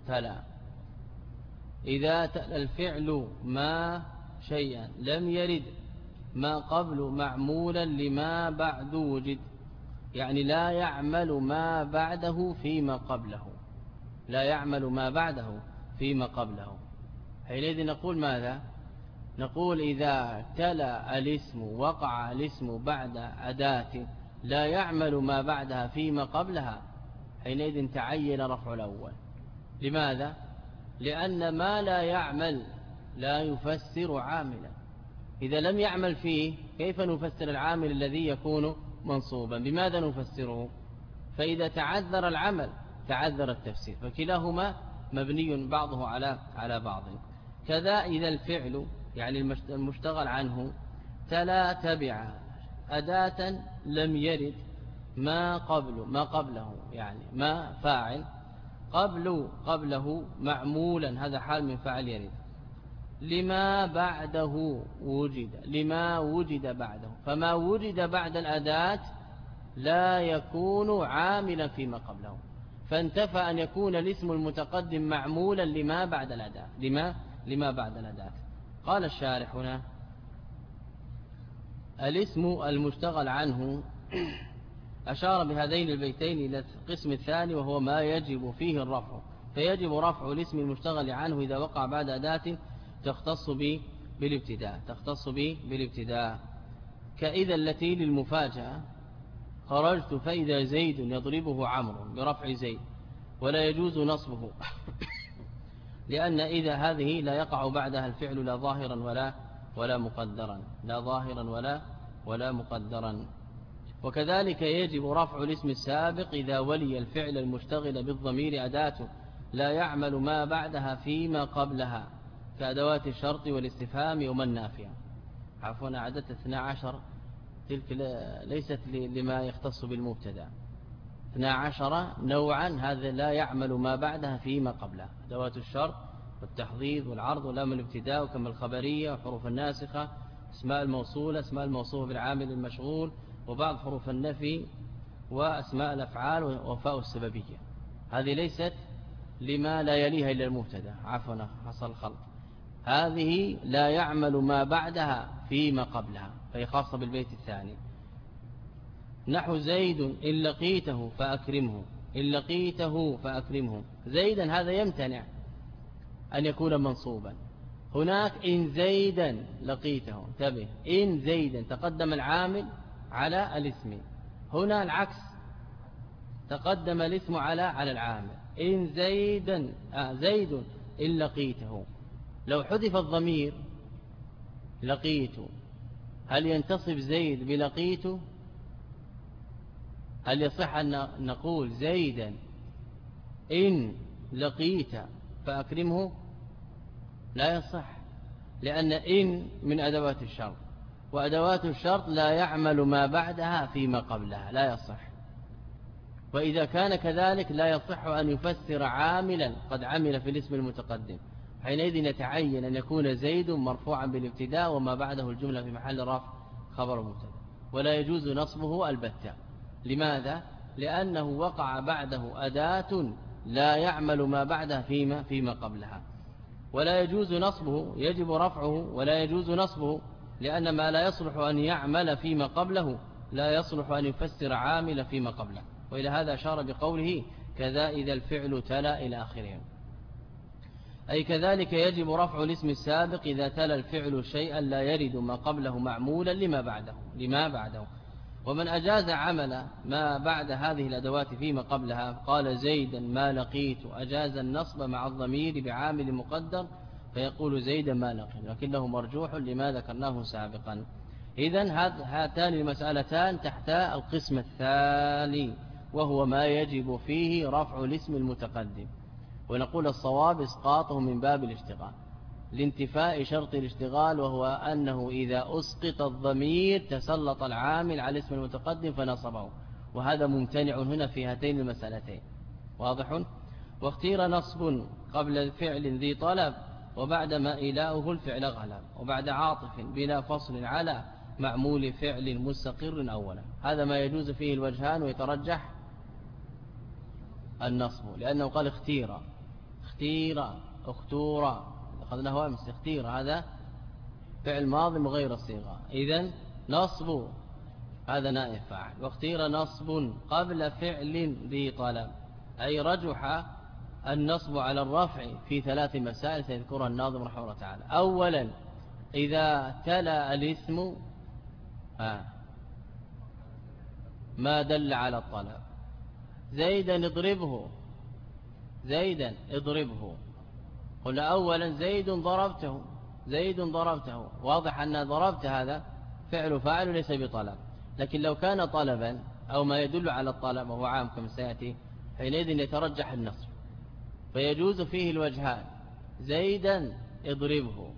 إذا تلا الفعل ما شيئا لم يرد ما قبل معمولا لما بعد وجد يعني لا يعمل ما بعده فيما قبله حينئذ نقول ماذا نقول إذا تلا الاسم وقع الاسم بعد أداة لا يعمل ما بعدها فيما قبلها حينئذ تعين رفع الأول لماذا لأن ما لا يعمل لا يفسر عاملا إذا لم يعمل فيه كيف نفسر العامل الذي يكون منصوبا بماذا نفسره فإذا تعذر العمل تعذر التفسير فكلاهما مبني بعضه على بعض كذا إذا الفعل يعني المشتغل عنه تلا تبع أداة لم يرد ما قبله يعني ما فاعل قبله معمولا هذا حال من فاعل يرد لما بعده لما وجد بعده فما وجد بعد الأداة لا يكون عاملا فيما قبله فانتفى أن يكون الاسم المتقدم معمولا لما بعد الأداة لما بعد الأداة قال الشارح هنا الاسم المشتغل عنه أشار بهذين البيتين إلى القسم الثاني وهو ما يجب فيه الرفع فيجب رفع الاسم المشتغل عنه إذا وقع بعد أداة تختص بالابتداء كإذا التي للمفاجأة خرجت فإذا زيد يضربه عمرو برفع زيد ولا يجوز نصبه لأن إذا هذه لا يقع بعدها الفعل لا ظاهرا ولا مقدرا وكذلك يجب رفع الاسم السابق إذا ولي الفعل المشتغل بالضمير أداة لا يعمل ما بعدها فيما قبلها كأدوات الشرط والاستفهام وما النافية عفوا عدد 12 تلك ليست لما يختص بالمبتدا 12 نوعا هذا لا يعمل ما بعدها فيما قبلها أدوات الشرط والتحضيض والعرض ولام الابتداء وكما الخبرية وحروف الناسخة اسماء الموصولة اسماء الموصوف بالعامل المشغول وبعض حروف النفي وأسماء الأفعال وفاء السببية هذه ليست لما لا يليها إلا المبتدا عفوا حصل خلط هذه لا يعمل ما بعدها فيما قبلها فهي خاصة بالبيت الثاني نحو زيد إن لقيته فأكرمه زيدا هذا يمتنع أن يكون منصوبا هناك إن زيدا لقيته انتبه إن زيدا تقدم العامل على الاسم هنا العكس تقدم الاسم على العامل إن زيد إن لقيته لو حذف الضمير لقيت هل ينتصب زيد بلقيت هل يصح أن نقول زيدا إن لقيت فأكرمه لا يصح لأن إن من أدوات الشرط وأدوات الشرط لا يعمل ما بعدها فيما قبلها لا يصح وإذا كان كذلك لا يصح أن يفسر عاملا قد عمل في الاسم المتقدم حينئذ يتعين أن يكون زيد مرفوعا بالابتداء وما بعده الجملة في محل رفع خبر مبتدا ولا يجوز نصبه البتة لماذا؟ لأنه وقع بعده أداة لا يعمل ما بعدها فيما قبلها ولا يجوز نصبه يجب رفعه ولا يجوز نصبه لأن ما لا يصلح أن يعمل فيما قبله لا يصلح أن يفسر عامل فيما قبله وإلى هذا أشار بقوله كذا إذا الفعل تلا إلى آخره أي كذلك يجب رفع الاسم السابق إذا تلا الفعل شيئا لا يرد ما قبله معمولا لما بعده ومن أجاز عمل ما بعد هذه الأدوات فيما قبلها قال زيدا ما لقيت أجاز النصب مع الضمير بعامل مقدر فيقول زيدا ما لقي، لكنه مرجوح لما ذكرناه سابقا. إذن هاتان المسألتان تحت القسم الثاني، وهو ما يجب فيه رفع الاسم المتقدم، ونقول الصواب إسقاطه من باب الاشتغال لانتفاء شرط الاشتغال، وهو أنه إذا أسقط الضمير تسلط العامل على الاسم المتقدم فنصبه، وهذا ممتنع هنا في هاتين المسألتين. واضح؟ واختير نصب قبل فعل ذي طلب وبعدما إيلاؤه الفعل غلب، وبعد عاطف بلا فصل على معمول فعل مستقر أولا. هذا ما يجوز فيه الوجهان، ويترجح النصب، لأنه قال اختير اختورا، أخذناه أمس. اختير هذا فعل ماضي وغير الصيغة، إذن نصب هذا نائب فاعل. واختير نصب قبل فعل ذي طلب، أي رجح النصب على الرفع في 3 مسائل سيذكرها الناظم رحمه الله تعالى. أولا إذا تلا الاسم ما دل على الطلب، زيدا اضربه. قلنا أولا زيد ضربته، واضح أن ضربت هذا فعل فاعل ليس بطلب، لكن لو كان طلبا أو ما يدل على الطلب وهو عام كما سيأتي حينئذ يترجح النصب، فيجوز فيه الوجهان. زيدا اضربه،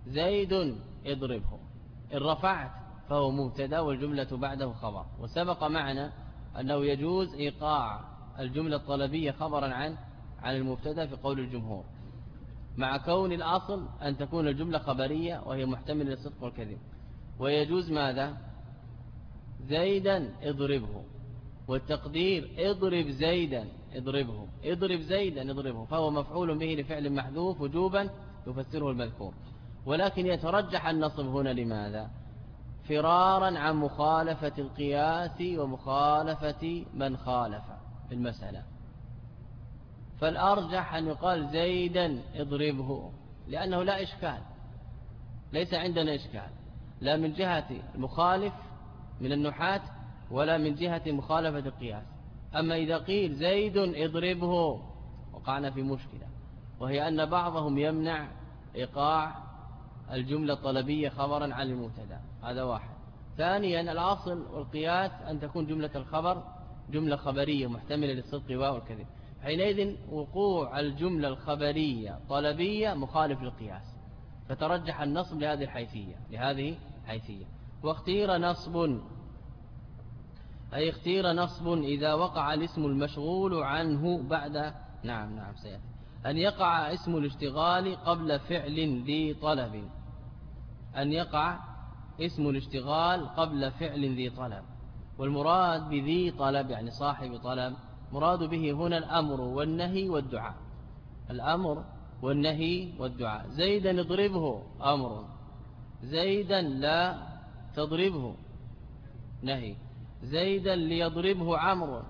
إن رفعت فهو مبتدا والجملة بعده خبر، وسبق معنا أنه يجوز إيقاع الجملة الطلبية خبرا عن المبتدا في قول الجمهور، مع كون الأصل أن تكون الجملة خبرية وهي محتملة للصدق والكذب. ويجوز ماذا؟ زيدا اضربه، والتقدير اضرب زيدا اضربه، فهو مفعول به لفعل محذوف وجوبا يفسره المذكور. ولكن يترجح النصب هنا لماذا؟ فرارا عن مخالفة القياس ومخالفة من خالف في المسألة، فالأرجح أن يقال زيدا اضربه، لأنه لا إشكال، ليس عندنا إشكال لا من جهة المخالف من النحاة ولا من جهة مخالفة القياس. أما إذا قيل زيد اضربه وقعنا في مشكلة، وهي أن بعضهم يمنع إيقاع الجملة الطلبية خبرا عن المبتدا، هذا واحد. ثانيا الأصل والقياس أن تكون جملة الخبر جملة خبرية محتملة للصدق والكذب، حينئذ وقوع الجملة الخبرية طلبية مخالف للقياس، فترجح النصب لهذه الحيثية. واختير نصب، أي اختير نصب إذا وقع الاسم المشغول عنه بعد نعم سيأتي أن يقع اسم الاشتغال قبل فعل ذي طلب، أن يقع اسم الاشتغال قبل فعل ذي طلب. والمراد بذي طلب يعني صاحب طلب، مراد به هنا الأمر والنهي والدعاء، الأمر والنهي والدعاء. زيدا اضربه أمر، زيدا لا تضربه نهي، زيدا ليضربه عمرو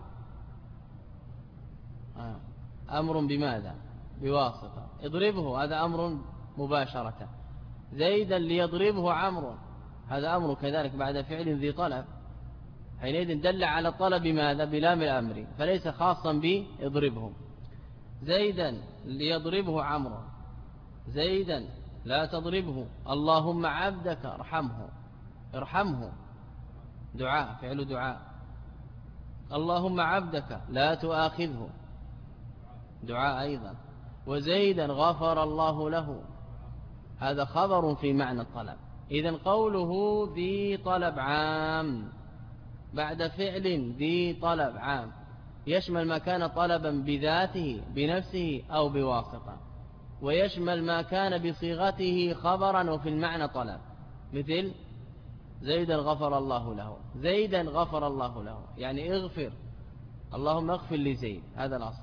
أمر بماذا؟ بواسطة. اضربه هذا أمر مباشرة، زيدا ليضربه عمرو هذا أمر كذلك بعد فعل ذي طلب، حينئذ دل على الطلب ماذا؟ بلام الأمر، فليس خاصا بإضربه. زيدا ليضربه عمرو، زيدا لا تضربه، اللهم عبدك ارحمه دعاء فعل دعاء، اللهم عبدك لا تؤاخذه دعاء أيضا، وزيدا غفر الله له هذا خبر في معنى الطلب. إذن قوله ذي طلب عام بعد فعل ذي طلب عام يشمل ما كان طلبا بذاته بنفسه أو بواسطة، ويشمل ما كان بصيغته خبرا وفي المعنى طلب، مثل زيدا غفر الله له، زيدا غفر الله له يعني اغفر، اللهم اغفر لزيد، هذا الأصل.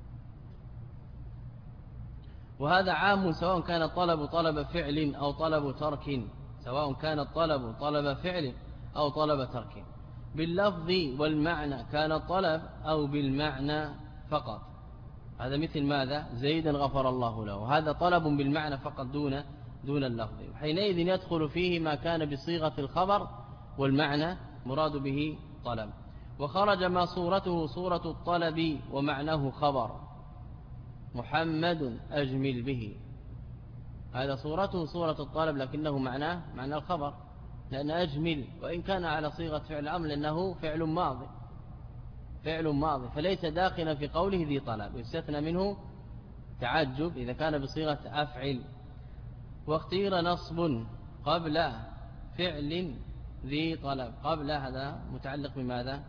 وهذا عام سواء كان الطلب طلب فعل أو طلب ترك، سواء كان الطلب طلب فعل أو طلب ترك، باللفظ والمعنى كان الطلب أو بالمعنى فقط. هذا مثل ماذا؟ زيدا غفر الله له، هذا طلب بالمعنى فقط دون اللفظ، حينئذ يدخل فيه ما كان بصيغة الخبر والمعنى مراد به طلب. وخرج ما صورته صورة الطلب ومعناه خبر، محمد أجمل به، هذا صورته صورة الطلب لكنه معناه معنى الخبر، لأن أجمل وإن كان على صيغة فعل أمر لأنه فعل ماضي، فعل ماضي فليس داخلا في قوله ذي طلب، يستثنى منه تعجب إذا كان بصيغة أفعل. واختير نصب قبل فعل ذي طلب، قبل هذا متعلق بماذا؟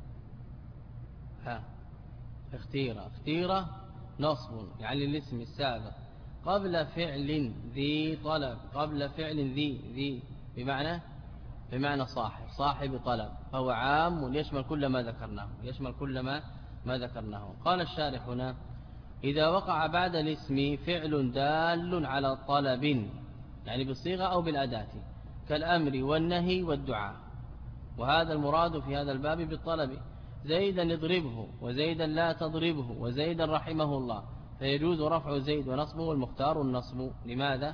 اختير نصب يعني الاسم السابق قبل فعل ذي طلب، قبل فعل ذي بمعنى صاحب طلب، فهو عام يشمل كل ما ذكرناه، يشمل كل ما ذكرناه. قال الشارح هنا: إذا وقع بعد الاسم فعل دال على طلب، يعني بالصيغة أو بالأداة، كالأمر والنهي والدعاء، وهذا المراد في هذا الباب بالطلب، زيدا اضربه وزيدا لا تضربه وزيدا رحمه الله، فيجوز رفع زيد ونصبه والمختار النصب. لماذا؟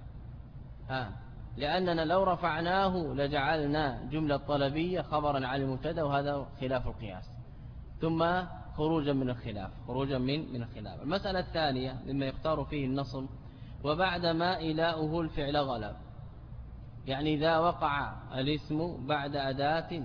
لأننا لو رفعناه لجعلنا جملة طلبية خبرا على المبتدا، وهذا خلاف القياس، ثم خروجا من الخلاف، المسألة الثانية مما يختار فيه النصب: وبعد ما إلاؤه الفعل غلب، يعني إذا وقع الاسم بعد أداة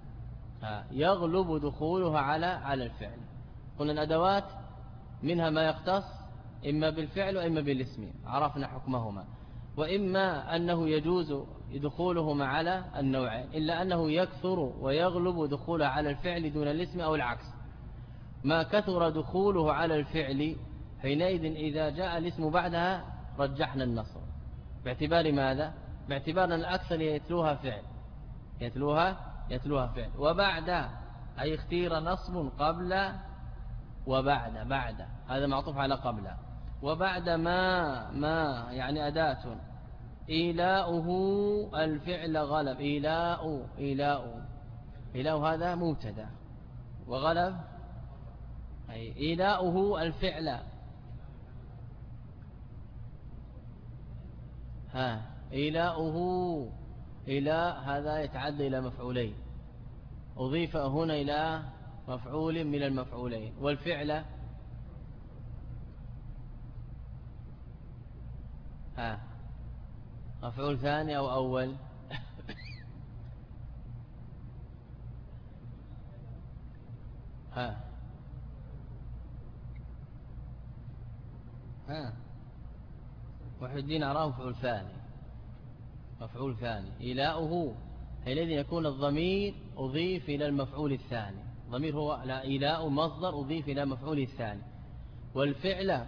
يغلب دخولها على الفعل. قلنا الأدوات منها ما يختص إما بالفعل وإما بالاسم، عرفنا حكمهما، وإما أنه يجوز دخولهما على النوعين، إلا أنه يكثر ويغلب دخولها على الفعل دون الاسم أو العكس. ما كثر دخوله على الفعل حينئذ إذا جاء الاسم بعدها رجحنا النصب، باعتبار ماذا؟ باعتبار أن الأكثر يتلوها فعل. وبعد أي اختير نصب قبل وبعد، هذا معطوف على قبل. وبعد ما يعني أداة إيلاؤه الفعل غلب، إيلاء هذا مبتدا، وغلب أي إيلاؤه الفعل، إيلاء هذا يتعدى إلى مفعولين، أضيف هنا إلى مفعول من المفعولين، والفعل مفعول ثاني أو أول؟ وحي الدين أراه مفعول ثاني. إيلاؤه حينئذ يكون الضمير أضيف إلى المفعول الثاني، الضمير هو لا إيلاء مصدر أضيف إلى مفعول الثاني، والفعل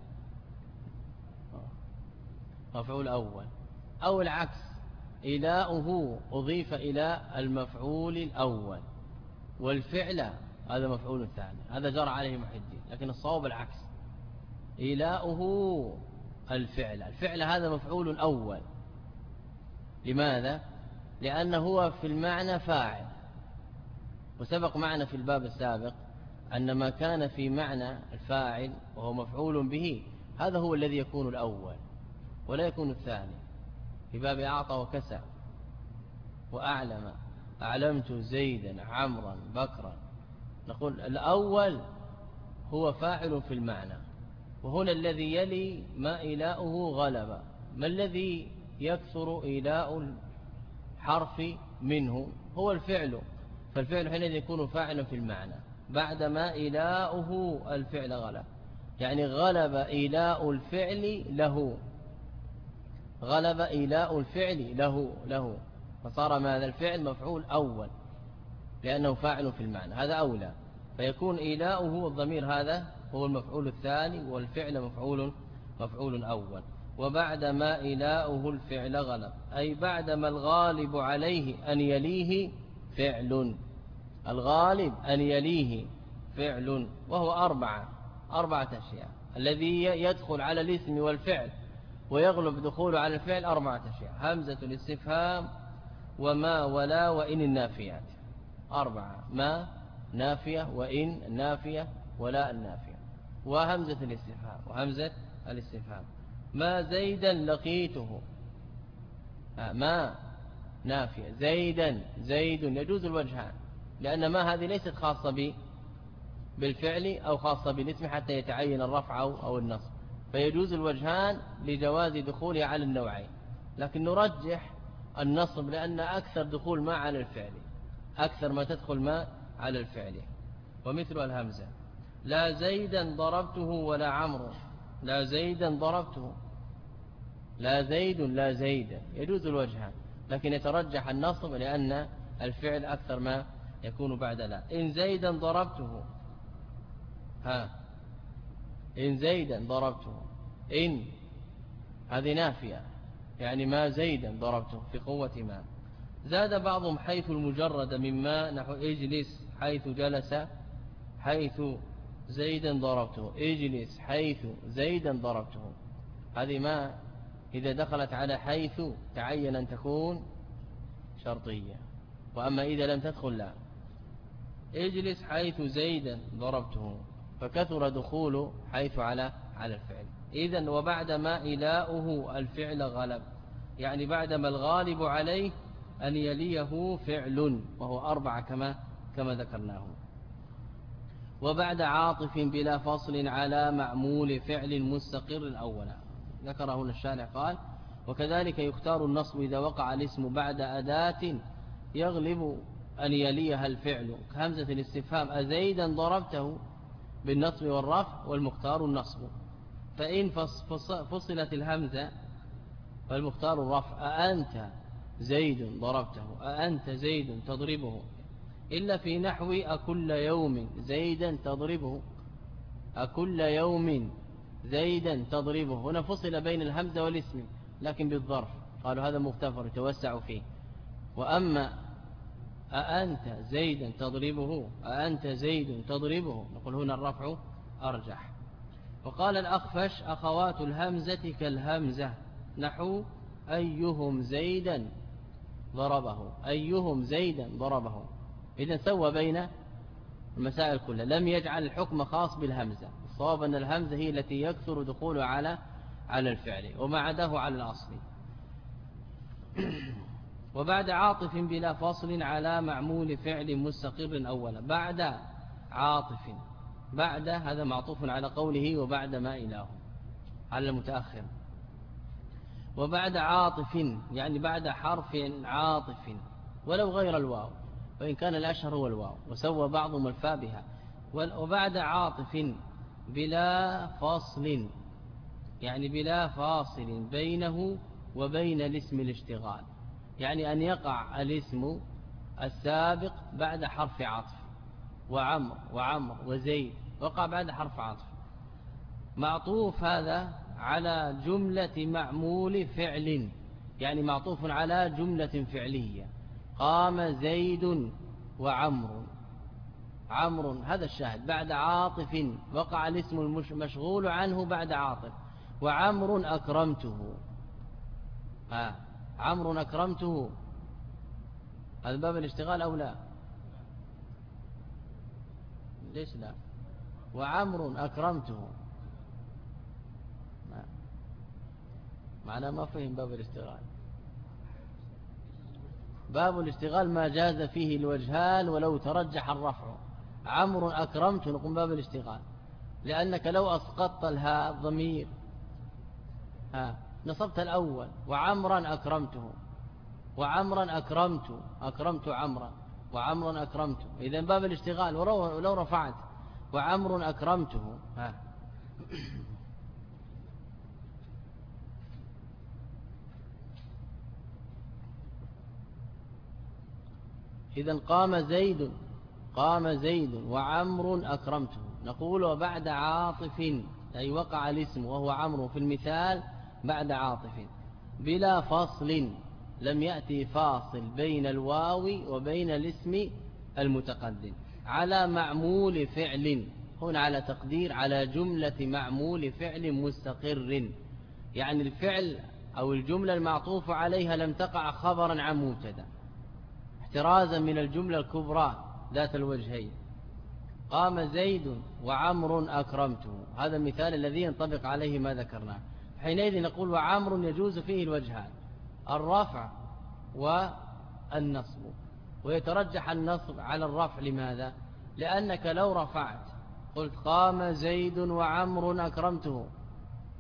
مفعول أول، أو العكس، إيلاؤه أضيف إلى المفعول الأول والفعل هذا مفعول ثاني. هذا جرى عليه محي الدين، لكن الصواب العكس، إيلاؤه الفعل هذا مفعول أول. لماذا؟ لأنه هو في المعنى فاعل، وسبق معنا في الباب السابق أن ما كان في معنى الفاعل وهو مفعول به هذا هو الذي يكون الأول ولا يكون الثاني. في باب أعطى وكسى وأعلم، أعلمت زيدا عمرا بكرا، نقول الأول هو فاعل في المعنى، وهنا الذي يلي ما إيلاؤه غلب. ما الذي يكثر إيلاء الحرف منه؟ هو الفعل، فالفعل حينئذ يكون فاعلا في المعنى. بعد ما إيلاؤه الفعل غلب، يعني غلب إيلاء الفعل له، غلب إيلاء الفعل له، فصار ماذا؟ الفعل مفعول أول لأنه فاعل في المعنى، هذا أولى، فيكون إيلاؤه الضمير هذا هو المفعول الثاني، والفعل مفعول أول. وبعد ما إيلاؤه الفعل غلب، أي بعدما الغالب عليه أن يليه فعل، الغالب أن يليه فعل، وهو أربعة أشياء. الذي يدخل على الاسم والفعل ويغلب دخوله على الفعل 4 أشياء: همزة الاستفهام وما ولا وإن النافيات، 4، ما نافية وإن النافية ولا النافية وهمزة الاستفهام. ما زيدا لقيته، ما نافية، زيد يجوز الوجهان، لأن ما هذه ليست خاصة بالفعل أو خاصة بالاسم حتى يتعين الرفع أو النصب، فيجوز الوجهان لجواز دخوله على النوعين، لكن نرجح النصب لأن أكثر دخول ما على الفعل، أكثر ما تدخل ما على الفعل. ومثل الهمزة: لا زيدا ضربته ولا عمرو، لا زيدا ضربته، لا زيد لا زيدا، يجوز الوجهان، لكن يترجح النصب لأن الفعل أكثر ما يكون بعد لا. إن زيدا ضربته، إن زيدا ضربته، إن هذه نافية يعني ما زيدا ضربته في قوة ما. زاد بعضهم حيث المجرد مما نحو اجلس حيث جلس، حيث زيدا ضربته، اجلس حيث زيدا ضربته. هذه ما إذا دخلت على حيث تعين أن تكون شرطية، وأما إذا لم تدخل لا. اجلس حيث زيدا ضربته، فكثر دخول حيث على الفعل. إذن وبعد ما إلاؤه الفعل غلب، يعني بعدما الغالب عليه أن يليه فعل، وهو 4 كما ذكرناه. وبعد عاطف بلا فصل على معمول فعل مستقر أولا، ذكره هنا الشارع قال: وكذلك يختار النصب إذا وقع الاسم بعد أداة يغلب أن يليها الفعل، كهمزة الاستفهام: أزيدا ضربته، بالنصب والرفع، والمختار النصب. فإن فصلت الهمزة فالمختار الرفع: أأنت زيد ضربته، أأنت زيد تضربه، إلا في نحو أكل يوم زيدا تضربه، أكل يوم زيدا تضربه. هنا فصل بين الهمزة والاسم لكن بالظرف، قالوا هذا مغتفر يتوسع فيه. وأما أأنت زيدا تضربه، أأنت زيد تضربه، نقول هنا الرفع أرجح. وقال الأخفش: أخوات الهمزة كالهمزة، نحو أيهم زيدا ضربه، أيهم زيدا ضربه. إذن سوى بين المسائل كلها، لم يجعل الحكم خاص بالهمزة. الصواب أن الهمزة هي التي يكثر دخولها على الفعل، وما عداه على الأصل. وبعد عاطف بلا فصل على معمول فعل مستقر أولا. بعد عاطف، بعد هذا معطوف على قوله وبعد ما إله على المتأخر. وبعد عاطف يعني بعد حرف عاطف ولو غير الواو، وإن كان الأشهر هو الواو، وسوى بعضهم الفاء بها. وبعد عاطف بلا فصل يعني بلا فاصل بينه وبين الاسم الاشتغال، يعني أن يقع الاسم السابق بعد حرف عطف، وعمر وزيد وقع بعد حرف عطف، معطوف هذا على جملة معمول فعل، يعني معطوف على جملة فعلية. قام زيد وعمر، عمر هذا الشاهد بعد عاطف، وقع الاسم المشغول عنه بعد عاطف. وعمر أكرمته، عمر أكرمته، هذا باب الاشتغال أو لا؟ ليش لا؟ وعمر أكرمته، معناه ما فهم باب الاشتغال. باب الاشتغال ما جاز فيه الوجهان ولو ترجح الرفع. عمر أكرمته نقوم باب الاشتغال، لأنك لو أسقطت الهاء الضمير نصبت الأول، وعمرا أكرمته، وعمرا أكرمت عمرا، وعمرا أكرمته. إذن باب الاشتغال ولو رفعت وعمر أكرمته إذن قام زيد وعمر أكرمته، نقول وبعد عاطف، أي وقع الاسم وهو عمرو في المثال بعد عاطف بلا فصل، لم يأتي فاصل بين الواو وبين الاسم المتقدم، على معمول فعل، هنا على تقدير على جملة معمول فعل مستقر، يعني الفعل أو الجملة المعطوفة عليها لم تقع خبرا عن مبتدا، احترازا من الجملة الكبرى ذات الوجهين. قام زيد وعمر أكرمته، هذا المثال الذي ينطبق عليه ما ذكرناه. حينئذ نقول وعمر يجوز فيه الوجهان، الرفع والنصب، ويترجح النصب على الرفع. لماذا؟ لأنك لو رفعت قلت قام زيد وعمر أكرمته،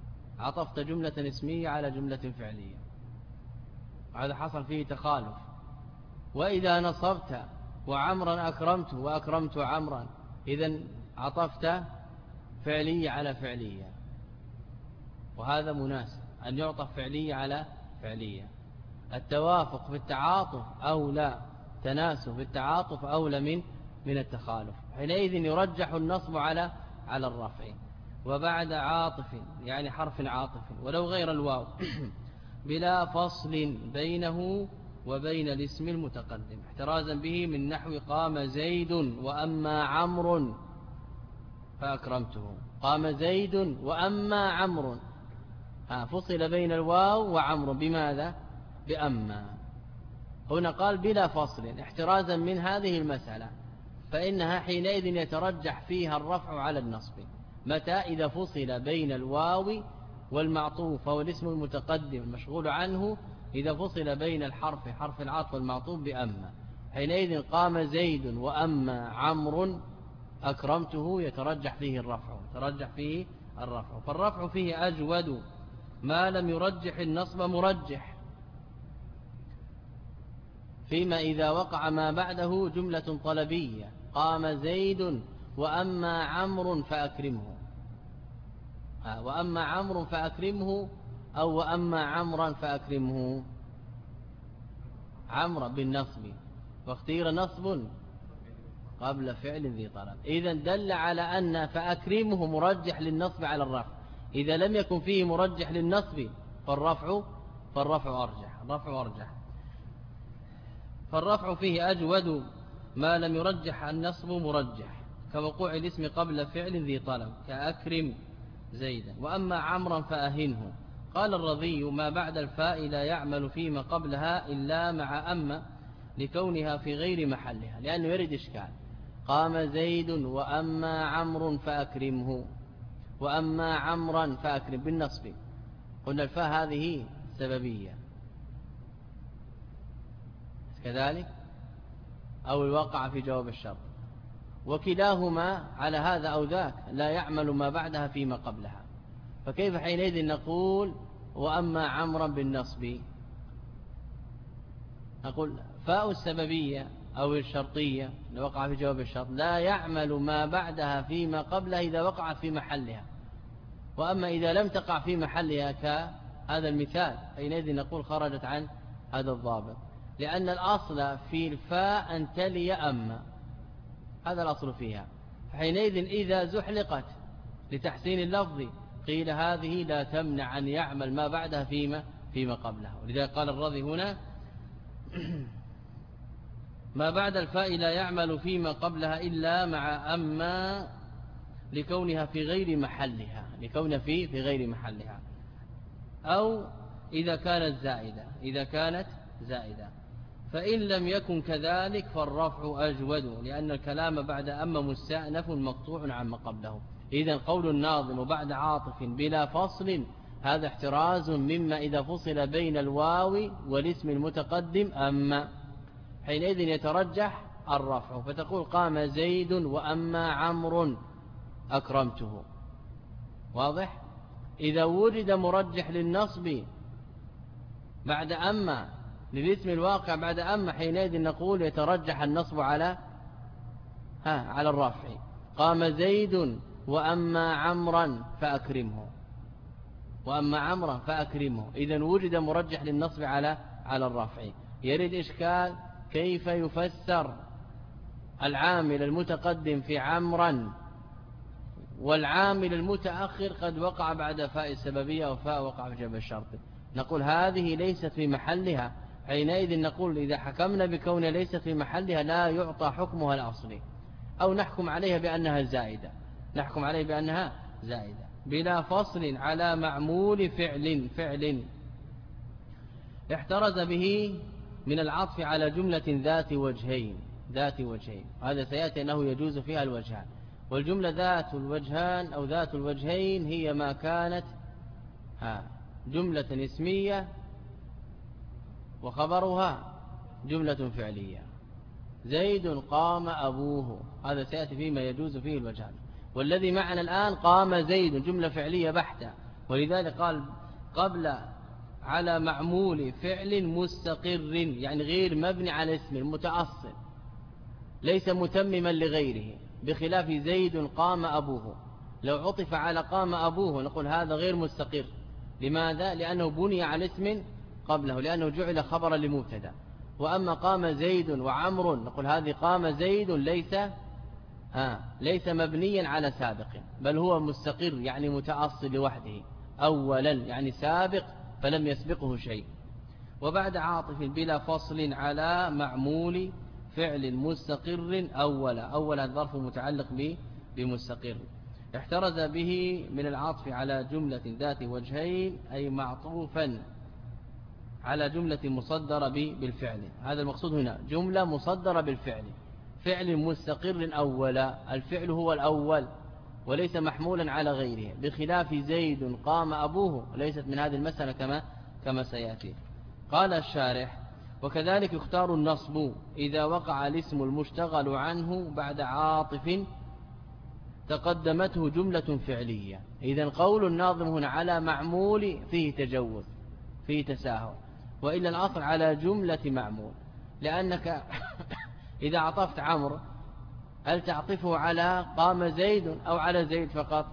عطفت جملة اسمية على جملة فعلية، هذا حصل فيه تخالف. وإذا نصبت وعمرا أكرمت وأكرمت عمرا، إذن عطفت فعلية على فعلية، وهذا مناسب أن يعطف فعلية على فعلية. التوافق في التعاطف أولى، تناسب في التعاطف أولى من التخالف، حينئذ يرجح النصب على الرفع. وبعد عاطف يعني حرف عاطف ولو غير الواو بلا فصل بينه وبين الاسم المتقدم، احترازا به من نحو قام زيد وأما عمرو فأكرمته. قام زيد وأما عمرو، فصل بين الواو وعمرو بماذا؟ بأما. هنا قال بلا فصل احترازا من هذه المسألة، فإنها حينئذ يترجح فيها الرفع على النصب. متى؟ إذا فصل بين الواو والمعطوف والاسم المتقدم المشغول عنه، إذا فصل بين حرف العطف والمعطوف بأما، حينئذ قام زيد وأما عمرو أكرمته يترجح فيه الرفع. فالرفع فيه أجود ما لم يرجح النصب مرجح، فيما إذا وقع ما بعده جملة طلبية، قام زيد وأما عمرو فأكرمه، وأما عمرو فأكرمه، أو وأما عمرا فأكرمه، عمرو بالنصب، واختير نصب قبل فعل ذي طلب. إذن دل على أن فأكرمه مرجح للنصب على الرفع. إذا لم يكن فيه مرجح للنصب فالرفع أرجح. فالرفع فيه أجود ما لم يرجح النصب مرجح، كوقوع الاسم قبل فعل ذي طلب كأكرم زيدا. وأما عمرا فأهنه. قال الرضي ما بعد الفاء لا يعمل فيما قبلها إلا مع أما لكونها في غير محلها، لأنه يرد إشكال. قام زيد وأما عمرو فأكرمه، وأما عمرا فأكرم بالنصب، قلنا الفاء هذه سببية كذلك، أو الواقع في جواب الشرط، وكلاهما على هذا أو ذاك لا يعمل ما بعدها فيما قبلها. فكيف حينئذ نقول وأما عمرا بالنصب؟ نقول فاء السببية أو الشرطية لو وقع في جواب الشرط لا يعمل ما بعدها فيما قبلها إذا وقعت في محلها، وأما إذا لم تقع في محلها كهذا المثال حينئذ نقول خرجت عن هذا الضابط، لأن الأصل في الفاء أن تلي أما، هذا الأصل فيها. حينئذ إذا زحلقت لتحسين اللفظ قيل هذه لا تمنع أن يعمل ما بعدها فيما قبلها. ولذلك قال الرضي هنا ما بعد الفاء لا يعمل فيما قبلها إلا مع أما لكونها في غير محلها، أو إذا كانت زائدة. فإن لم يكن كذلك فالرفع أجود، لأن الكلام بعد أما مستأنف مقطوع عما قبله. إذن قول الناظم بعد عاطف بلا فصل هذا احتراز مما إذا فصل بين الواو والاسم المتقدم أما، حينئذ يترجح الرفع، فتقول قام زيد وأما عمرو أكرمته. واضح؟ إذا وجد مرجح للنصب بعد أما للاسم الواقع بعد أما، حينئذ نقول يترجح النصب على الرفع. قام زيد وأما عمرا فأكرمه، إذن وجد مرجح للنصب على الرفع. يريد إشكال كيف يفسر العامل المتقدم في عمرا والعامل المتأخر قد وقع بعد فاء السببية أو فاء وقع في جواب الشرط؟ نقول هذه ليست في محلها، حينئذ نقول إذا حكمنا بكون ليست في محلها لا يعطى حكمها الأصلي، أو نحكم عليها بأنها زائدة بلا فصل على معمول فعل احترز به من العطف على جملة ذات وجهين. هذا سيأتي أنه يجوز فيها الوجهان. والجملة ذات الوجهان أو ذات الوجهين هي ما كانت جملة اسمية وخبرها جملة فعلية. زيد قام أبوه، هذا سيأتي فيما يجوز فيه الوجهان. والذي معنا الآن قام زيد جملة فعلية بحتة، ولذلك قال قبل على معمول فعل مستقر، يعني غير مبني على اسم متأصل ليس متمما لغيره، بخلاف زيد قام أبوه. لو عطف على قام أبوه نقول هذا غير مستقر. لماذا؟ لأنه بني على اسم قبله، لأنه جعل خبرا لمبتدا. وأما قام زيد وعمر نقول هذه قام زيد ليس مبنيا على سابق، بل هو مستقر يعني متأصل لوحده أولا، يعني سابق فلم يسبقه شيء. وبعد عاطف بلا فصل على معمول فعل مستقر أولا الظرف متعلق بمستقر، احترز به من العطف على جملة ذات وجهين، أي معطوفا على جملة مصدرة بالفعل. هذا المقصود هنا، جملة مصدرة بالفعل، فعل مستقر أولا، الفعل هو الأول وليس محمولا على غيره، بخلاف زيد قام أبوه ليست من هذه المسألة كما سيأتي. قال الشارح: وكذلك يختار النصب إذا وقع الاسم المشتغل عنه بعد عاطف تقدمته جملة فعلية. إذن قول الناظم هنا على معمول فيه تجوز، فيه تساهل، وإلا الأصل على جملة معمول، لأنك إذا عطفت عمرو هل تعطفه على قام زيد أو على زيد فقط؟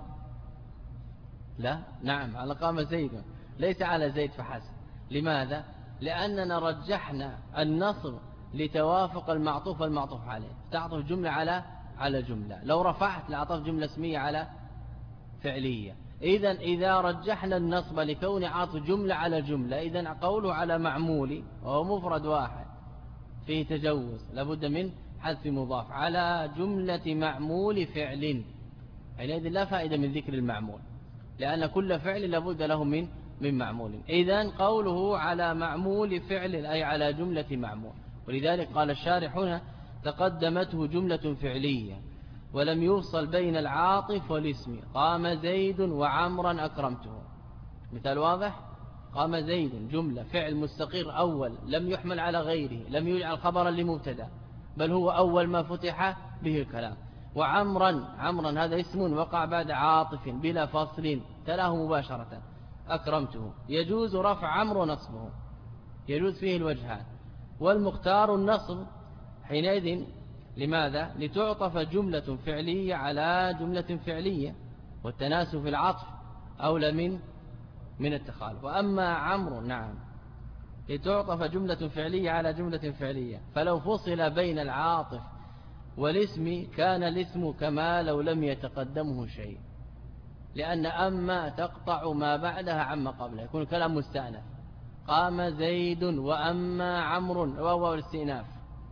لا، نعم، على قام زيد، ليس على زيد فحسب. لماذا؟ لأننا رجحنا النصب لتوافق المعطوف والمعطوف عليه، تعطف جملة على جملة. لو رفعت لعطف جملة اسمية على فعلية. إذن إذا رجحنا النصب لكون عطف جملة على جملة، إذن قوله على معمول وهو مفرد واحد فيه تجوز، لابد من حذف مضاف على جملة معمول فعل، حينئذ لا فائدة من ذكر المعمول، لأن كل فعل لابد له من معمول. إذن قوله على معمول فعل أي على جملة معمول. ولذلك قال الشارح هنا: تقدمته جملة فعلية ولم يفصل بين العاطف والاسم، قام زيد وعمرا أكرمته. مثال واضح: قام زيد جملة فعل مستقر أول لم يحمل على غيره، لم يجعل خبرا لمبتدا، بل هو أول ما فتح به الكلام. وعمرا هذا اسم وقع بعد عاطف بلا فصل تلاه مباشرة، أكرمته. يجوز رفع عمرو نصبه، يجوز فيه الوجهان. والمختار النصب حينئذ لماذا؟ لتعطف جملة فعلية على جملة فعلية، والتناسب في العطف أولى من التخالف. وأما عمرو نعم لتعطف جملة فعلية على جملة فعلية، فلو فصل بين العاطف والاسم كان الاسم كما لو لم يتقدمه شيء، لأن أما تقطع ما بعدها عما قبله، يكون كلام مستأنف. قام زيد وأما عمرو، واو الاستئناف،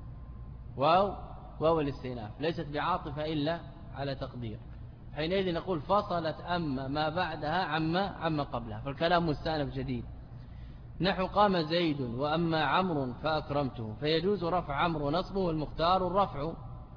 واو الاستئناف ليست بعاطفة إلا على تقدير، حينئذ نقول فصلت أما ما بعدها عما قبلها، فالكلام مستأنف جديد. نحو قام زيد وأما عمرو فأكرمته، فيجوز رفع عمرو نصبه، والمختار الرفع،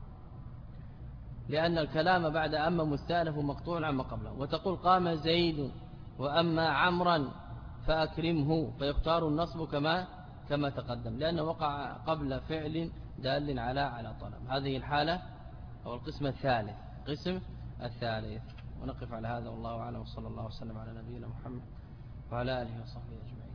لأن الكلام بعد أما مستأنف مقطوع عما قبله. وتقول قام زيد وأما عمرا فأكرمه، فيختار النصب كما تقدم، لأنه وقع قبل فعل دال على طلب. هذه الحالة أو القسم الثالث. ونقف على هذا والله أعلم، وصلى الله وسلم على نبينا محمد وعلى آله وصحبه أجمعين.